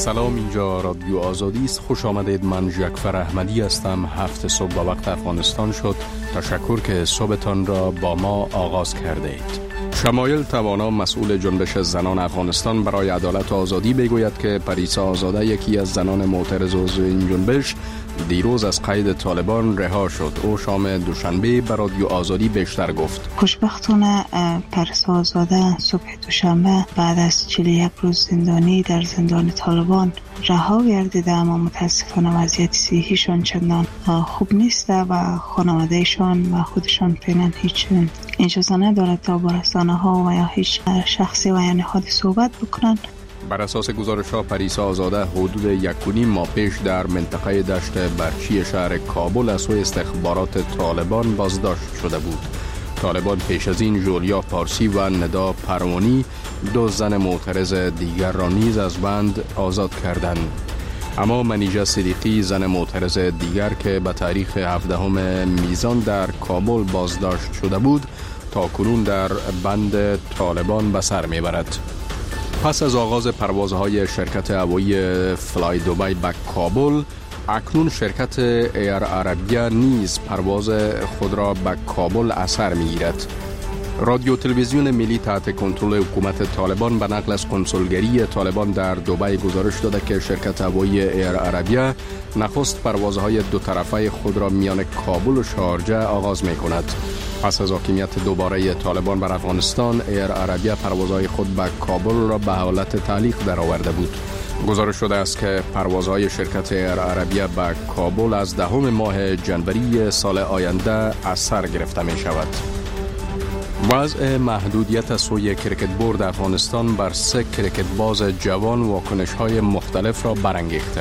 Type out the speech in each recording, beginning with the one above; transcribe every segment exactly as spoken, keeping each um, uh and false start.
سلام، اینجا رادیو آزادی است. خوش آمدید. من جعفر احمدی هستم. هفت صبح با وقت افغانستان شد. تشکر که صبحتان را با ما آغاز کرده اید. شمایل توانا، مسئول جنبش زنان افغانستان برای عدالت و آزادی، میگوید که پریسا آزاده، یکی از زنان معترض عضو این جنبش، دیروز از قید طالبان رها شد. او شام دوشنبه به رادیو آزادی بیشتر گفت. خوشبختانه پریسا آزاده صبح دوشنبه بعد از چهل و یک روز زندانی در زندان طالبان رها گردیده، اما متاسفانه وضعیت صحیشان چندان خوب نیست و خانوادهشان و خودشان فعلا هیچ اجازه ندارد تا با رسانه ها و یا هیچ شخصی و یا نهادی صحبت بکنند. بر اساس گزارش ها، پریسا آزاده حدود یک و نیم ماه پیش در منطقه دشت برچی شهر کابل از سوی استخبارات طالبان بازداشت شده بود. طالبان پیش از این جولیا پارسی و ندا پروانی، دو زن معترض دیگر را نیز از بند آزاد کردند. اما منیژه صدیقی، زن معترض دیگر که به تاریخ هفدهم میزان در کابل بازداشت شده بود، تا کنون در بند طالبان به سر میبرد. پس از آغاز پروازهای شرکت هوایی فلای دوبای به کابل، اکنون شرکت ایر عربیه نیز پرواز خود را به کابل اثر می‌گیرد. رادیو تلویزیون ملی تحت کنترل حکومت طالبان به نقل از کنسولگری طالبان در دبی گزارش داده که شرکت هوایی ایر عربیه نخست پروازهای دو طرفه خود را میان کابل و شارجه آغاز می‌کند. پس از حاکمیت دوباره طالبان بر افغانستان، ایر عربیه پروازهای خود به کابل را به حالت تعلیق درآورده بود. گزارش شده است که پروازهای شرکت ایر عربیه به کابل از دهم ماه جنوری سال آینده از سر گرفته می شود. وضع محدودیت از سوی کریکت بورد افغانستان بر سه کریکت باز جوان واکنش های مختلف را برانگیخته.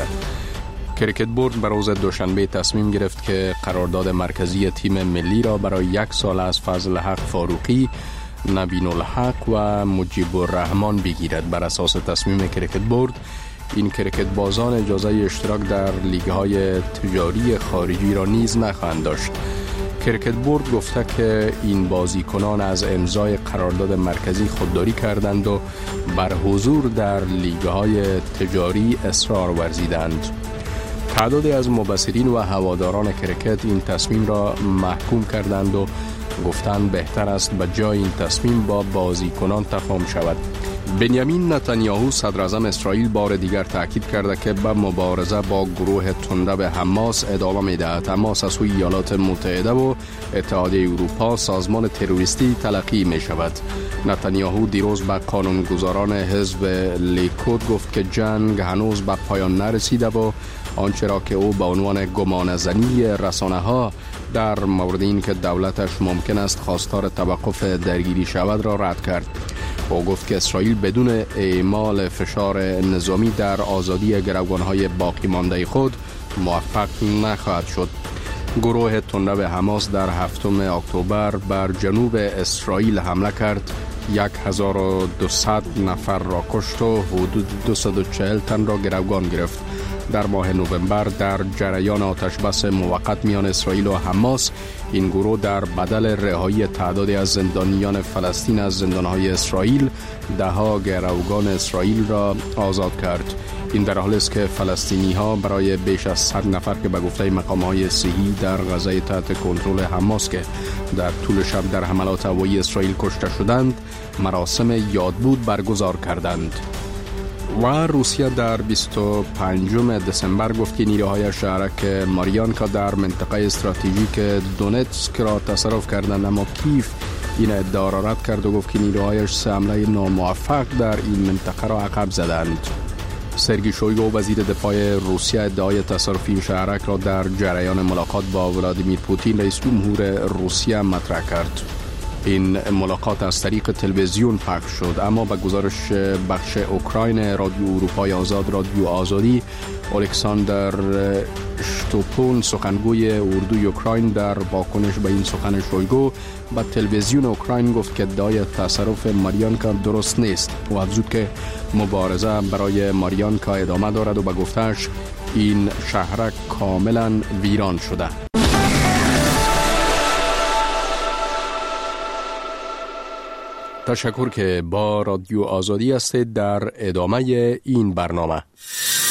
کریکت بورد بر روز دوشنبه تصمیم گرفت که قرارداد مرکزی تیم ملی را برای یک سال از فضل حق فاروقی، نبین الحق و مجیب الرحمن بگیرد. بر اساس تصمیم کریکت بورد، این کریکت بازان اجازه اشتراک در لیگ های تجاری خارجی را نیز نخواهند داشت. کریکت بورد گفته که این بازیکنان از امضای قرارداد مرکزی خودداری کردند و بر حضور در لیگ های تجاری اصرار ورزیدند. تعدادی از مبصرین و هواداران کریکت این تصمیم را محکوم کردند و گفتند بهتر است به جای این تصمیم با بازیکنان تفاهم شود. بنیامین نتانیاهو، صدر اعظم اسرائیل، بار دیگر تاکید کرده که به مبارزه با گروه تنده به حماس ادامه می‌دهد. حماس از سوی ایالات متحده و اتحادیه اروپا سازمان تروریستی تلقی می‌شود. نتانیاهو دیروز به قانونگذاران حزب لیکود گفت که جنگ هنوز به پایان نرسیده و آنچه را که او به عنوان گمانه‌زنی رسانه‌ها در مورد این که دولتش ممکن است خواستار توقف درگیری شود را رد کرد. او گفت که اسرائیل بدون اعمال فشار نظامی در آزادی گروگان‌های باقی مانده خود موفق نخواهد شد. گروه تنده به حماس در هفتم اکتبر بر جنوب اسرائیل حمله کرد، هزار و دویست نفر را کشت و حدود دویست و چهل تن را گروگان گرفت. در ماه نوامبر در جریان آتشبس موقت میان اسرائیل و حماس، این گروه در بدل رهایی تعدادی از زندانیان فلسطین از زندانهای اسرائیل، دهها گروگان اسرائیل را آزاد کرد. این در حالی است که فلسطینی ها برای بیش از صد نفر که به گفته مقام های صحی در غزه تحت کنترل حماس که در طول شب در حملات هوایی اسرائیل کشته شدند، مراسم یادبود برگزار کردند. و روسیه در بیست و پنجم دسامبر گفت که نیروهای شهرک ماریانکا در منطقه استراتژیک دونتسک را تصرف کردند، اما کیف این ادعا را رد کرد و گفت که نیروهایش سه حمله ناموفق در این منطقه را عقب زدند. سرگئی شویگو، وزیر دفاع روسیه، ادعای تصرف این شهرک را در جریان ملاقات با ولادیمیر پوتین، رئیس جمهور روسیه، مطرح کرد. این ملاقات از طریق تلویزیون پخش شد، اما به گزارش بخش اوکراین رادیو اروپای آزاد، رادیو آزادی، الکساندر شتوپون، سخنگوی اردوی اوکراین، در واکنش به این سخن شویگو به تلویزیون اوکراین گفت که ادعای تصرف ماریانکا درست نیست و افزود که مبارزه برای ماریانکا ادامه دارد و به گفتش این شهرک کاملا ویران شده. تشکر که با رادیو آزادی هستید. در ادامه این برنامه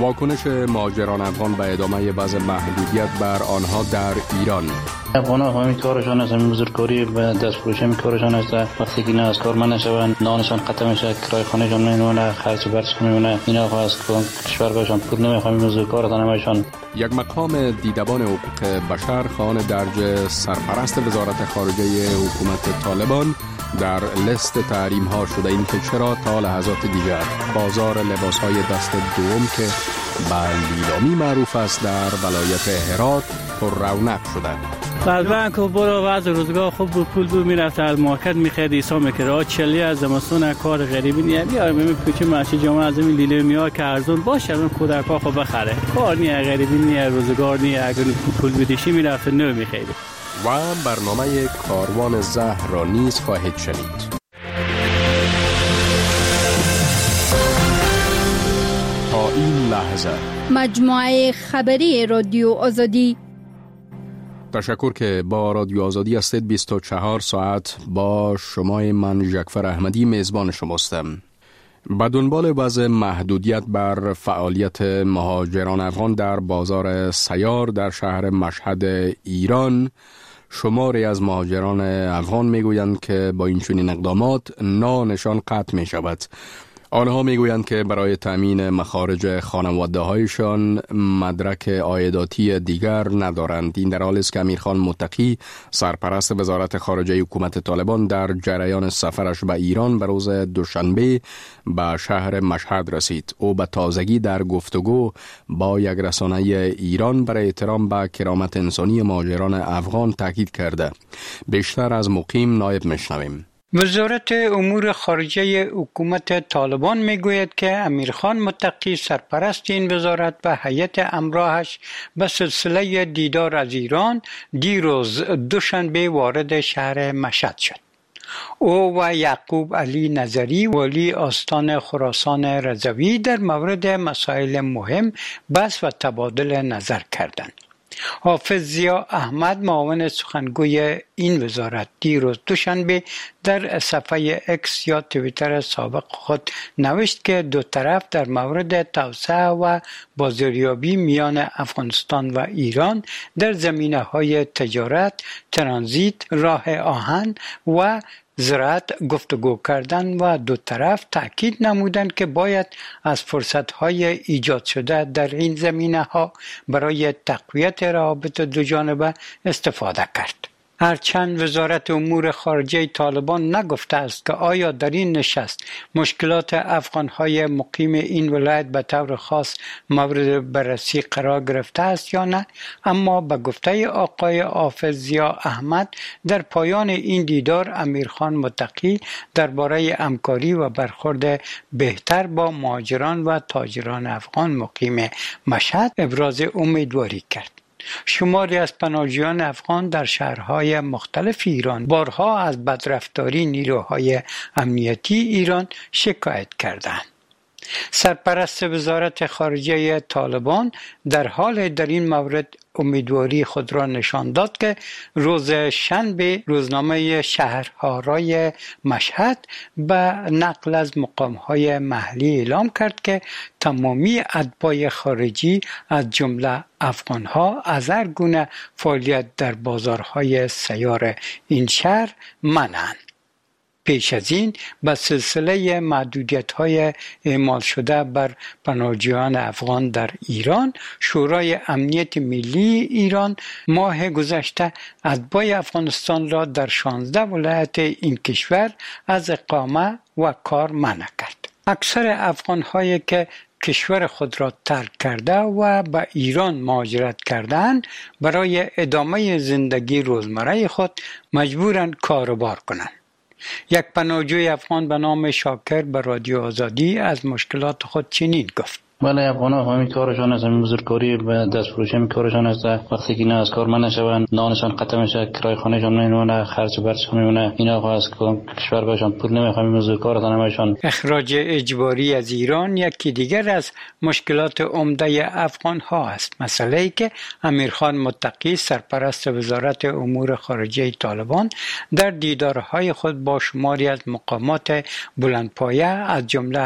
واکنش مهاجران افغان به ادامه وضع محدودیت بر آنها در ایران. افغان‌ها همین کارشان است، همین بزرگکاری و دستفروشی همین کارشان است. وقتی که نه از کار من نشوند، نانشان قطع میشه، کرای خانهشان میمونه، خرج و برچ میمونه، اینا خواهد از کشورشان پول نمیخوام بزرگکارتان همشان. یک مقام دیدبان حقوق بشر خان درج سرپرست وزارت خارجه حکومت طالبان در لست تحریم ها شده این که چرا تا لحظات دیگر بازار لباس های دست دوم که به لیلامی معروف است در ولایت هرات پر رونق شده. بعد بانک و برو وضع روزگار خوب بود، پول بود میرفت از مارکت میخرید ایسا میکرد چلی از زمستون کار غریبی نیه بیارم ببین پیچه معشی جامعه از این لیله میار که ارزون باشه اون کودک ها خب بخره کار نیه غریبی نیه روزگار نیه اگر پول بدیشی میرفت نو میخرید. و برنامه کاروان زهر را نیز خواهید شنید. تا این لحظه مجموعه خبری رادیو آزادی. تشکر که با رادیو آزادی هستید. بیست و چهار ساعت با شما من جعفر احمدی میزبان شماستم. به دنبال وضع محدودیت بر فعالیت مهاجران افغان در بازار سیار در شهر مشهد ایران، شماری از مهاجران افغان میگویند که با این چنین اقدامات نانشان قطع می شود. آنها میگویند که برای تامین مخارج خانواده هایشان مدرک عایداتی دیگر ندارند. این در حالی است که امیرخان متقی سرپرست وزارت خارجه حکومت طالبان در جریان سفرش به ایران به روز دوشنبه به شهر مشهد رسید. او به تازگی در گفتگو با یک رسانه ایران برای احترام به کرامت انسانی مهاجران افغان تاکید کرده. بیشتر از مقیم نایب میشنویم. وزارت امور خارجه حکومت طالبان میگوید که امیرخان متقی سرپرست این وزارت و هیئت همراهش به سلسله دیدار از ایران دیروز دوشنبه وارد شهر مشهد شد. او و یعقوب علی نظری ولی آستان خراسان رضوی در مورد مسائل مهم بحث و تبادل نظر کردند. حافظ ضیا احمد معاون سخنگوی این وزارت دیروز دوشنبه در صفحه اکس یا توییتر سابق خود نوشت که دو طرف در مورد توسعه و بازاریابی میان افغانستان و ایران در زمینه‌های تجارت، ترانزیت، راه آهن و زراعت گفتگو کردن و دو طرف تأکید نمودند که باید از فرصت‌های ایجاد شده در این زمینه‌ها برای تقویت روابط دو جانبه استفاده کرد. هرچند وزارت امور خارجه طالبان نگفته است که آیا در این نشست مشکلات افغان‌های مقیم این ولایت به طور خاص مورد بررسی قرار گرفته است یا نه، اما به گفته آقای حافظ ضیا احمد در پایان این دیدار امیرخان متقی درباره همکاری و برخورد بهتر با مهاجران و تاجران افغان مقیم مشهد ابراز امیدواری کرد. شماری از پناهجویان افغان در شهرهای مختلف ایران بارها از بدرفتاری نیروهای امنیتی ایران شکایت کردند. سرپرست وزارت خارجه طالبان در حال در این مورد امیدواری خود را نشان داد که روز شنبه روزنامه شهرهای مشهد به نقل از مقامهای محلی اعلام کرد که تمامی اتباع خارجی از جمله افغانها از هر گونه فعالیت در بازارهای سیار این شهر منعند. پیش از این به سلسله محدودیت‌های اعمال شده بر پناهجویان افغان در ایران، شورای امنیت ملی ایران ماه گذشته اتباع افغانستان را در شانزده ولایت این کشور از اقامه و کار منع کرد. اکثر افغان‌هایی که کشور خود را ترک کرده و به ایران مهاجرت کردند برای ادامه زندگی روزمره خود مجبورند کار و بار کنند. یک پناهجوی افغان به نام شاکر به رادیو آزادی از مشکلات خود چنین گفت: بله، افغان‌ها همین کارشان است، همین بزرگکاری و دستفروشی همین کارشان است. وقتی که نه از کار من نشوند، نانشان قطع میشه، کرای خانهشان میمونه، خرج و برچ میمونه، اینا خواهد از کشور باشن پول نمیخوام بزرگکارتان همشان. اخراج اجباری از ایران یکی دیگر از مشکلات عمده افغان‌ها است. مسئله‌ای که امیرخان متقی سرپرست وزارت امور خارجه طالبان در دیدارهای خود با شماری از مقامات بلندپایه از جمله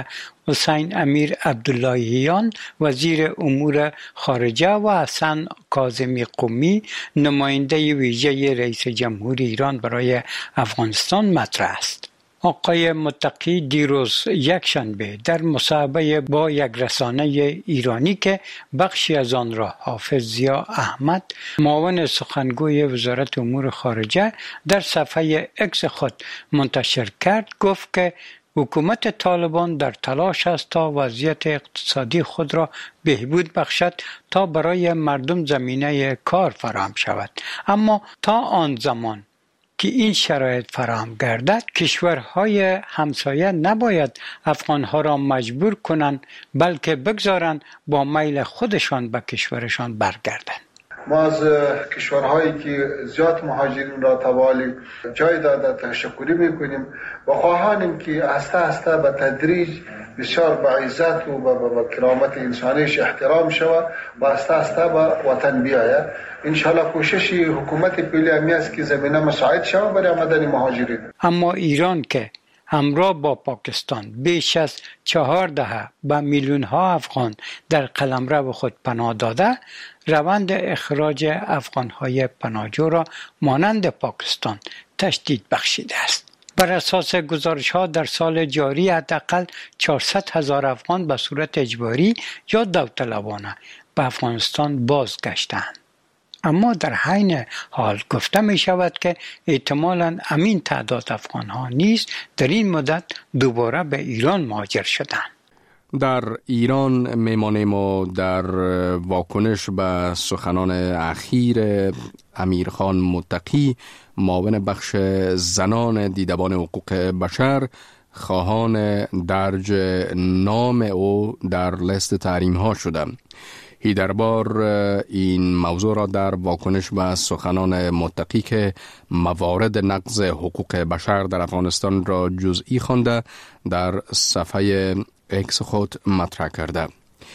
حسین امیر عبداللهیان وزیر امور خارجه و حسن کاظمی قمی نماینده ویژه رئیس جمهور ایران برای افغانستان مطرح است. آقای متقی دیروز یکشنبه در مصاحبه با یک رسانه ایرانی که بخشی از آن را حافظ ضیا احمد معاون سخنگوی وزارت امور خارجه در صفحه اکس خود منتشر کرد گفت که حکومت طالبان در تلاش است تا وضعیت اقتصادی خود را بهبود بخشد تا برای مردم زمینه کار فراهم شود، اما تا آن زمان که این شرایط فراهم گردد کشورهای همسایه نباید افغانها را مجبور کنند بلکه بگذارند با میل خودشان به کشورشان برگردند. ما از کشورهایی که زیاد مهاجرین را توالی جای داده تشکری میکنیم و خواهانیم که هسته هسته به تدریج بسیار با عزت و با کرامت انسانیش احترام شود و هسته هسته به وطن بیاید. انشاءالله کوشش حکومت پیلی همی است که زمینه مساعد شود برای آمدن مهاجرین. اما ایران که همراه با پاکستان بیش از چهار دهه به میلیون ها افغان در قلمرو خود پناه داده، روند اخراج افغان های پناهجو را مانند پاکستان تشدید بخشیده است. بر اساس گزارش ها در سال جاری حداقل چهارصد هزار افغان به صورت اجباری یا داوطلبانه به افغانستان بازگشتند. اما در حین حال گفته می شود که احتمالاً امین تعداد افغان ها نیز در این مدت دوباره به ایران مهاجر شدند. در ایران میمانیم و در واکنش به سخنان اخیر امیرخان متقی معاون بخش زنان دیدبان حقوق بشر خواهان درج نام او در لیست تحریم ها شده. هیدربار این موضوع را در واکنش به سخنان متقی که موارد نقض حقوق بشر در افغانستان را جزئی خوانده در صفحه اکس خود مطرح کرده.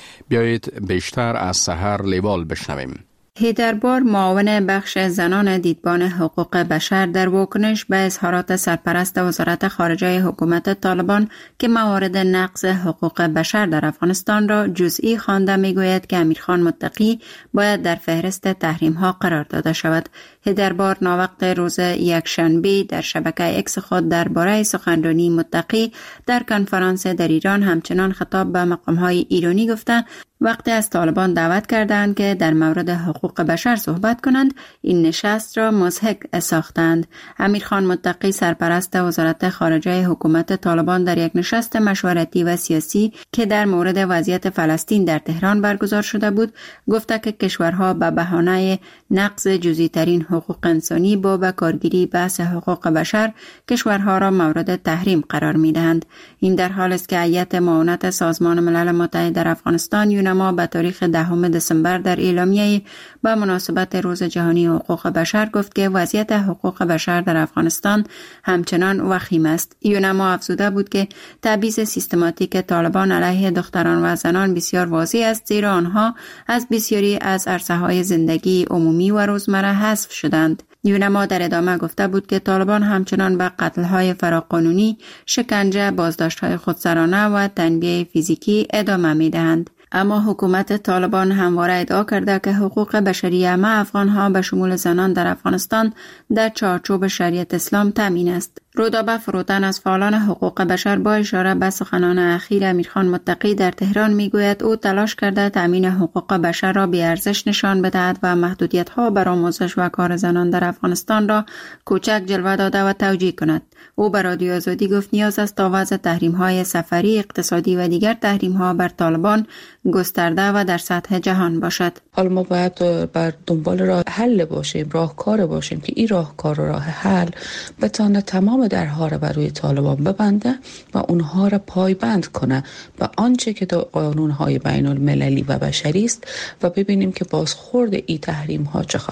بیایید بیشتر از سحر لیوال بشنویم. هیدربار معاون بخش زنان دیدبان حقوق بشر در واکنش به اظهارات سرپرست وزارت خارجه حکومت طالبان که موارد نقض حقوق بشر در افغانستان را جزئی خوانده میگوید که امیرخان متقی باید در فهرست تحریم ها قرار داده شود. هیدربار ناوقت روز یکشنبه در شبکه اکس خود درباره سخنرانی متقی در کنفرانس در ایران همچنان خطاب به مقام های ایرانی گفته وقتی از طالبان دعوت کردند که در مورد حقوق بشر صحبت کنند، این نشست را مضحک ساختند. امیرخان متقی سرپرست وزارت خارجه حکومت طالبان در یک نشست مشورتی و سیاسی که در مورد وضعیت فلسطین در تهران برگزار شده بود، گفته که کشورها به بهانه نقض جزئی ترین حقوق انسانی با به کارگیری بحث حقوق بشر کشورها را مورد تحریم قرار می‌دهند. این در حالی است که هیئت معاونت سازمان ملل متحد در افغانستان ما به تاریخ دهم دسامبر در اعلامیه با مناسبت روز جهانی حقوق بشر گفت که وضعیت حقوق بشر در افغانستان همچنان وخیم است. یونما افزوده بود که تبعیض سیستماتیک طالبان علیه دختران و زنان بسیار واضح است، زیرا آنها از بسیاری از عرصه‌های زندگی عمومی و روزمره حذف شدند. یونما در ادامه گفته بود که طالبان همچنان به قتل‌های فراقانونی، شکنجه، بازداشت‌های خودسرانه و تنبیه فیزیکی ادامه می‌دهند. اما حکومت طالبان همواره ادعا کرده که حقوق بشری همه افغان‌ها به شمول زنان در افغانستان در چارچوب شریعت اسلام تامین است. رودابه فروتن از فعالان حقوق بشر با اشاره به سخنان اخیر امیرخان متقی در تهران میگوید او تلاش کرده تامین حقوق بشر را بی‌ارزش نشان بدهد و محدودیت‌ها بر آموزش و کار زنان در افغانستان را کوچک جلوه داده و توجیه کند. او به رادیو آزادی گفت نیاز است تا وضع تحریم‌های سفری، اقتصادی و دیگر تحریم‌ها بر طالبان گسترده و در سطح جهان باشد. حالا ما باید بر دنبال راه حل باشیم، راهکار باشیم که این راهکار و راه حل بتونه تمام درها را بر روی طالبان ببنده و اونها را پایبند کنه به آنچه که در قانون‌های بین المللی و بشری است و ببینیم که بازخورد این تحریم‌ها چه خواهد.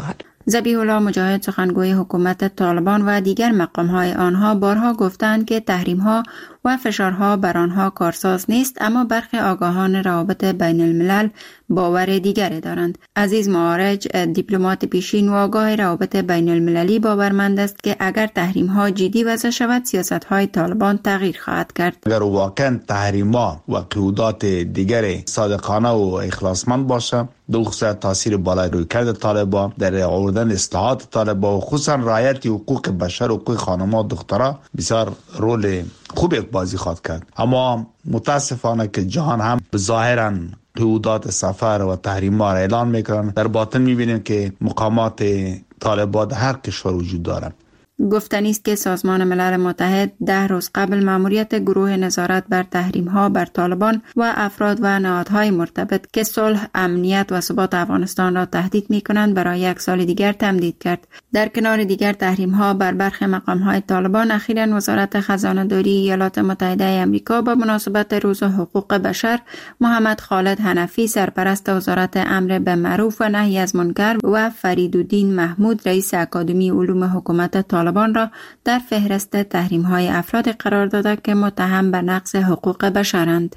ذبیح الله مجاهد سخنگوی حکومت طالبان و دیگر مقام‌های آنها بارها گفتند که تحریم‌ها و فشارها بر آنها کارساز نیست، اما برخی آگاهان روابط بین الملل باور دیگری دارند. عزیز معارج، دیپلمات پیشین و آگاه روابط بین المللی باورمند است که اگر تحریم‌ها جدی وضع شود، سیاست‌های طالبان تغییر خواهد کرد. اگر واقعا تحریم‌ها و قیودات دیگر صادقانه و اخلاصمند باشه، دو خصوصیت تاثیر بالای روی کرد طالبان در آوردن اصلاحات طالبان و خصوصا رعایت حقوق بشر و حقوق خانم‌ها و دخترها بسیار رول خوب بازی خواهد کرد. اما متاسفانه که جهان هم ظاهراً قیودات سفر و تحریم‌ها را اعلان میکنن، در باطن میبینیم که مقامات طالبان هر کشور وجود دارند. گفتنی است که سازمان ملل متحد ده روز قبل مأموریت گروه نظارت بر تحریم‌ها بر طالبان و افراد و نهادهای مرتبط که صلح، امنیت و ثبات افغانستان را تهدید می‌کنند برای یک سال دیگر تمدید کرد. در کنار دیگر تحریم‌ها بر برخی مقام‌های طالبان، اخیراً وزارت خزانه‌داری ایالات متحده آمریکا به مناسبت روز حقوق بشر محمد خالد حنفی سرپرست وزارت امر بالمعروف و نهی از منکر و فریدالدین محمود رئیس اکادمی علوم حکومت طالبان را در فهرست تحریم‌های افراد قرار داده که متهم به نقض حقوق بشرند.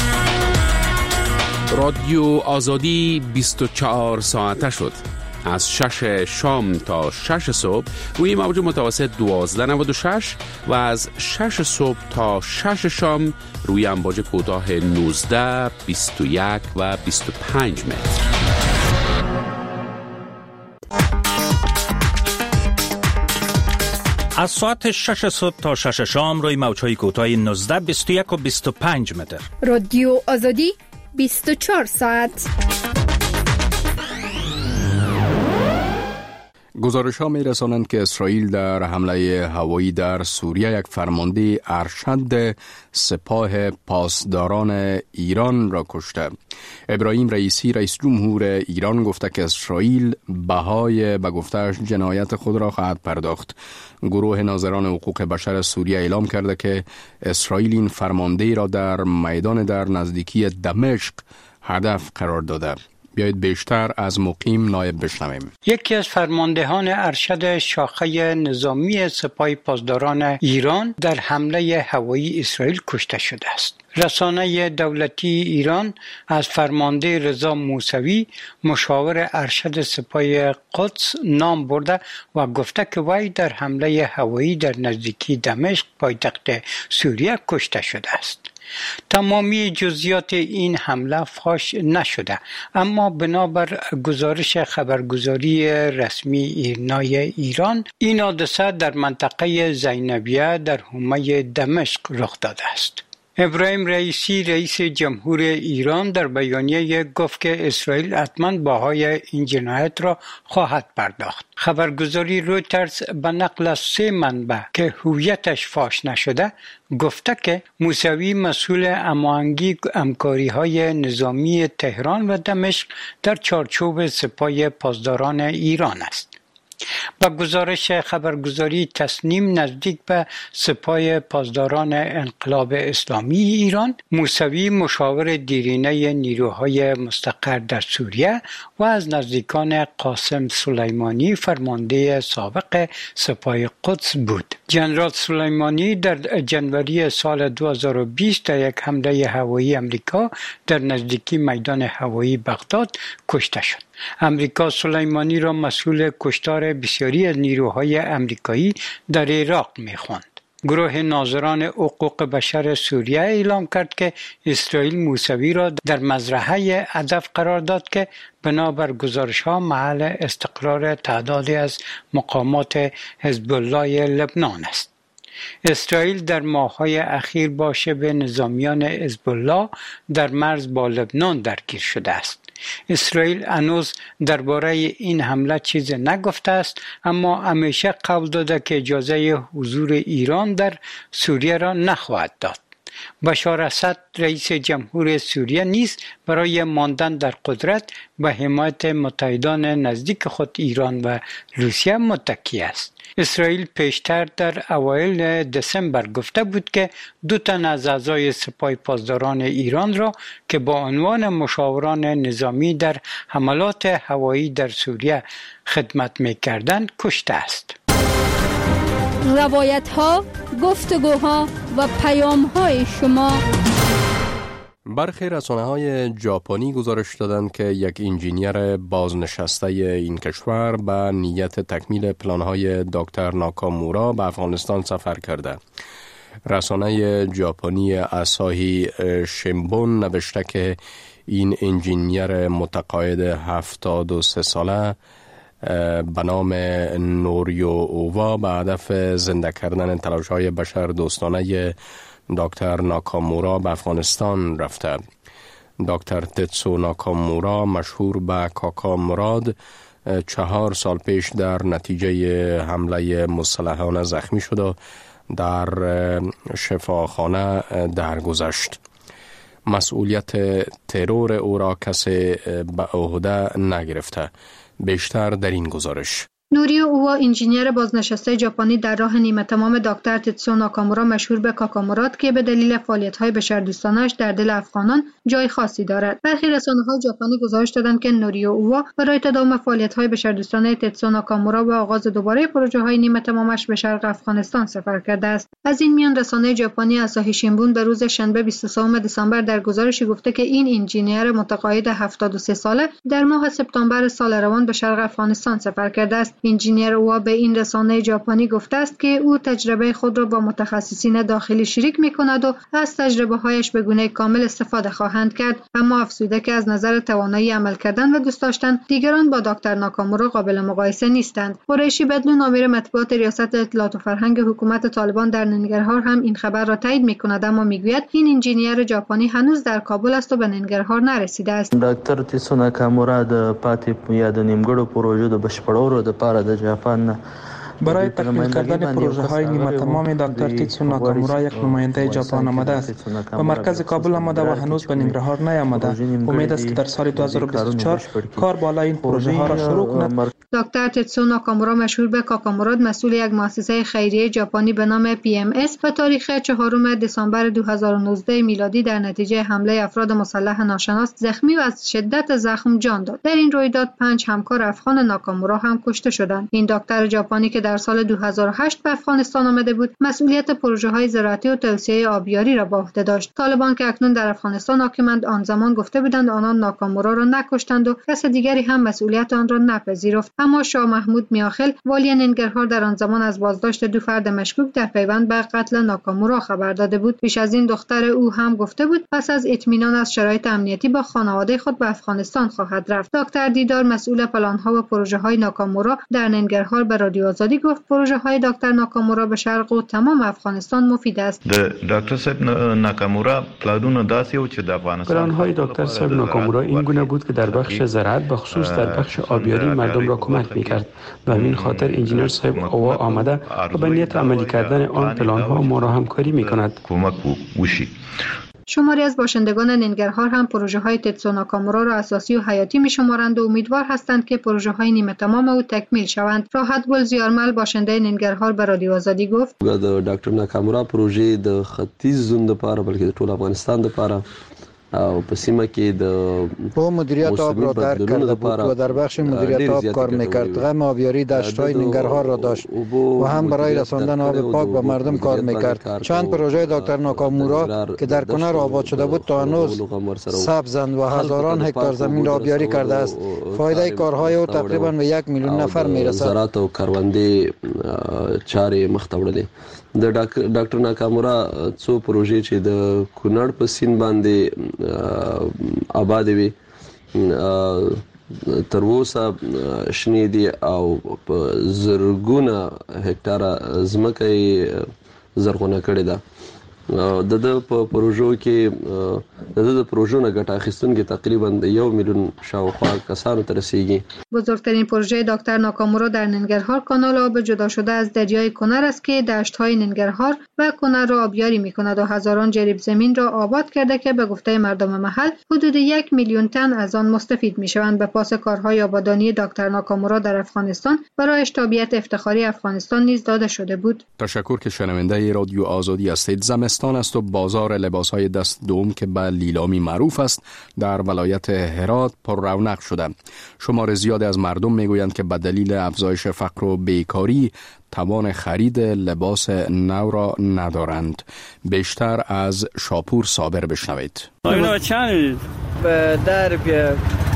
رادیو آزادی بیست و چهار ساعته شد. از شش شام تا شش صبح روی موج متوسط دوازده نود و شش و از شش صبح تا شش شام روی امواج کوتاه نوزده، بیست و یک و بیست و پنج متر. از ساعت شش صبح تا شش شام روی موج‌های کوتاه نوزده، بیست و یک و بیست و پنج متر. رادیو آزادی بیست و چهار ساعت. گزارش ها می رسانند که اسرائیل در حمله هوایی در سوریه یک فرمانده ارشد سپاه پاسداران ایران را کشته. ابراهیم رئیسی رئیس جمهور ایران گفته که اسرائیل بهای به گفته‌اش جنایت خود را خواهد پرداخت. گروه ناظران حقوق بشر سوریه اعلام کرده که اسرائیل این فرمانده را در میدان در نزدیکی دمشق هدف قرار داده. بیایید بیشتر از مقیم نایب بشنویم. یکی از فرماندهان ارشد شاخه نظامی سپاه پاسداران ایران در حمله هوایی اسرائیل کشته شده است. رسانه دولتی ایران از فرمانده رضا موسوی مشاور ارشد سپاه قدس نام برده و گفته که وی در حمله هوایی در نزدیکی دمشق پایتخت سوریه کشته شده است. تمامی جزئیات این حمله فاش نشده، اما بنابر گزارش خبرگزاری رسمی ایرنای ایران این حادثه در منطقه زینبیه در حومه دمشق رخ داده است. ابراهیم رئیسی رئیس جمهور ایران در بیانیه گفت که اسرائیل حتما بهای این جنایت را خواهد پرداخت. خبرگزاری رویترز به نقل از سه منبع که هویتش فاش نشده گفته که موسوی مسئول هماهنگی همکاری‌های نظامی تهران و دمشق در چارچوب سپاه پاسداران ایران است. با گزارش خبرگزاری تسنیم نزدیک به سپاه پاسداران انقلاب اسلامی ایران، موسوی مشاور دیرینه نیروهای مستقر در سوریه و از نزدیکان قاسم سلیمانی فرمانده سابق سپاه قدس بود. جنرال سلیمانی در جنوری سال دو هزار و بیست در یک حمله هوایی امریکا در نزدیکی میدان هوایی بغداد کشته شد. امریکا سلیمانی را مسئول کشتار بسیاری از نیروهای امریکایی در عراق می‌خواند. گروه ناظران حقوق بشر سوریه اعلام کرد که اسرائیل موسوی را در مزرعه هدف قرار داد که بنابر گزارش‌ها محل استقرار تعدادی از مقامات حزب الله لبنان است. اسرائیل در ماه‌های اخیر با شبه نظامیان حزب الله در مرز با لبنان درگیر شده است. اسرائیل هنوز درباره این حمله چیز نگفته است، اما همیشه قول داده که اجازه حضور ایران در سوریه را نخواهد داد. بشار اسد رئیس جمهور سوریه نیز برای ماندن در قدرت و حمایت متحدان نزدیک خود ایران و روسیه متکی است. اسرائیل پیشتر در اوایل دسامبر گفته بود که دو تن از اعضای سپاه پاسداران ایران را که با عنوان مشاوران نظامی در حملات هوایی در سوریه خدمت می‌کردند کشته است. روایت ها، گفتگوها و پیام های شما. برخی رسانه‌های ژاپنی گزارش دادند که یک انجینیر بازنشسته این کشور به نیت تکمیل پلان‌های دکتر ناکامورا به افغانستان سفر کرده. رسانه ژاپنی آساهی شیمبون نوشته که این انجینیر متقاعد هفتاد و سه ساله به نام نوریو اووا به هدف زنده کردن تلاش‌های بشر دوستانه دکتر ناکامورا به افغانستان رفته. دکتر تتسو ناکامورا مشهور به کاکا مراد چهار سال پیش در نتیجه حمله مسلحانه زخمی شد و در شفاخانه درگذشت. مسئولیت ترور او را کسی به عهده نگرفته. بیشتر در این گزارش. نوریو اووا انجینیر بازنشسته ژاپنی در راه نیمه تمام دکتر تتسو ناکامورا مشهور به کاکاموراد که به دلیل فعالیت‌های بشردوستانه‌اش در دل افغانان جای خاصی دارد. برخی رسانه‌های ژاپنی گزارش دادند که نوریو اووا برای تداوم فعالیت‌های بشردوستانه تتسو ناکامورا و آغاز دوباره پروژه‌های نیمه تمامش به شرق افغانستان سفر کرده است. از این میان رسانه ژاپنی آساهی شیمبون به روز شنبه بیست و سوم دسامبر در گزارشی گفته که این انجینیر متقاعد هفتاد و سه ساله در ماه سپتامبر سال روان به شرق افغانستان سفر کرده است. انجینیر اووا به این رسانه ژاپنی گفته است که او تجربه خود را با متخصصین داخلی شریک می‌کند و از تجربه‌هایش به گونه کامل استفاده خواهند کرد، اما افزوده که از نظر توانایی عمل کردن و دوست داشتن دیگران با دکتر ناکامورا قابل مقایسه نیستند. قریشی بدلون امیر مطبوعات ریاست اطلاعات و فرهنگ حکومت طالبان در ننگرهار هم این خبر را تایید می‌کند، اما میگوید این انجینیر ژاپنی هنوز در کابل است و به ننگرهار نرسیده است. دکتر تتسو ناکامورا د پاتې یا د نیمګړو پروژو د بشپړولو لپاره د ژاپن برای تکمیل کردن پروژه های نیمه تمام دکتر تتسو ناکامورا یک نماینده ژاپن آمده است و مرکز کابل آمده و هنوز به ننگرهار نیامده. امید است که در سال دو هزار و بیست و چهار کار بالا این پروژه ها را شروع کند. دکتر تتسو ناکامورا مشهور به کاکاموراد مسئول یک مؤسسه خیریه ژاپنی به نام پی ام اس و تاریخ چهارم دسامبر دو هزار و نوزده میلادی در نتیجه حمله افراد مسلح ناشناس زخمی و از شدت زخم جان داد. در این رویداد پنج همکار افغان ناکامورا هم کشته شدند. این دکتر ژاپنی که در سال دو هزار و هشت به افغانستان آمده بود، مسئولیت پروژه‌های زراعتی و توسعه آبیاری را به عهده داشت. طالبان که اکنون در افغانستان حاکمند آن زمان گفته بودند آنان ناکامورا را نکشتند و کس دیگری هم مسئولیت آن را نپذیرفت. اما شاه محمود میاخل والی ننگرهار در آن زمان از بازداشت دو فرد مشکوک در پیوند به قتل ناکامورا خبر داده بود. پیش از این دختر او هم گفته بود پس از اطمینان از شرایط امنیتی با خانواده خود به افغانستان خواهد رفت. دکتر دیدار مسئول پلان‌ها و پروژه‌های ناکامورا در ننگرهار به رادیو آزادی گفت پروژه های دکتر ناکامورا به شرق و تمام افغانستان مفید است. دکتر صاحب ناکامورا پلانونه داسې و چې د افغانستان پلان های دکتر صاحب ناکامورا این گونه بود که در بخش زراعت به خصوص در بخش آبیاری مردم را کمک میکرد و همین خاطر انجینیر صاحب اووا آمده و به نیت عملی کردن آن پلان ها ما را همکاری میکند. کمک وشي. شماری از باشندگان ننگرهار هم پروژه های تتسو ناکامورا را اساسی و حیاتی می شمارند و امیدوار هستند که پروژه های نیمه تمام او تکمیل شوند. راحت گل زیارمل باشنده ننگرهار به رادیو آزادی گفت د ډاکټر ناکامورا پروژه د ختیځ زون لپاره بلکې د ټول افغانستان لپاره او په سیمه کې د او مدیریت آب را درک کرده بود و در بخش مدیریت آب کار میکرد. غم آبیاری دشت‌های ننگرهار را داشت و هم برای رساندن آب پاک به مردم کار میکرد. چند پروژه دکتر ناکامورا که در کنر آباد شده بود تا هنوز سبزند و هزاران هکتار زمین را آبیاری کرده است. فایده کارهای او تقریبا به یک میلیون نفر میرسد. زراعت او کروندې چارې مخ ته وړلې. د ډاکټر ناکامورا څو پروژې چې د کونړ په سیند باندې آباد وي تر اوسه شنې دي او په زرګونه هکتاره ځمکه یې زرغونه کړې ده د د په پروژو کې د د پروژو نه ګټه اخیستونکو تقریبا یو میلیون شاوخوا کسانو ته رسیدگی. بزرگترین پروژه دکتر ناکامورا در ننگرهار کانال آب جدا شده از دریای کنر است که دشت‌های ننگرهار و کنر را آبیاری می‌کند و هزاران جریب زمین را آباد کرده که به گفته مردم محل حدود یک میلیون تن از آن مستفید می‌شوند. به پاس کارهای آبادانی دکتر ناکامورا در افغانستان برای تابعیت افتخاری افغانستان نیز داده شده بود. تشکر که شنونده رادیو آزادی هستید. زمستان است و بازار لباس‌های دست دوم که به لیلامی معروف است در ولایت هرات پر رونق شده. شمار زیادی از مردم میگویند که به دلیل افزایش فقر و بیکاری توان خرید لباس نو را ندارند. بیشتر از شاپور صابر بشنوید. اینا چند به در پی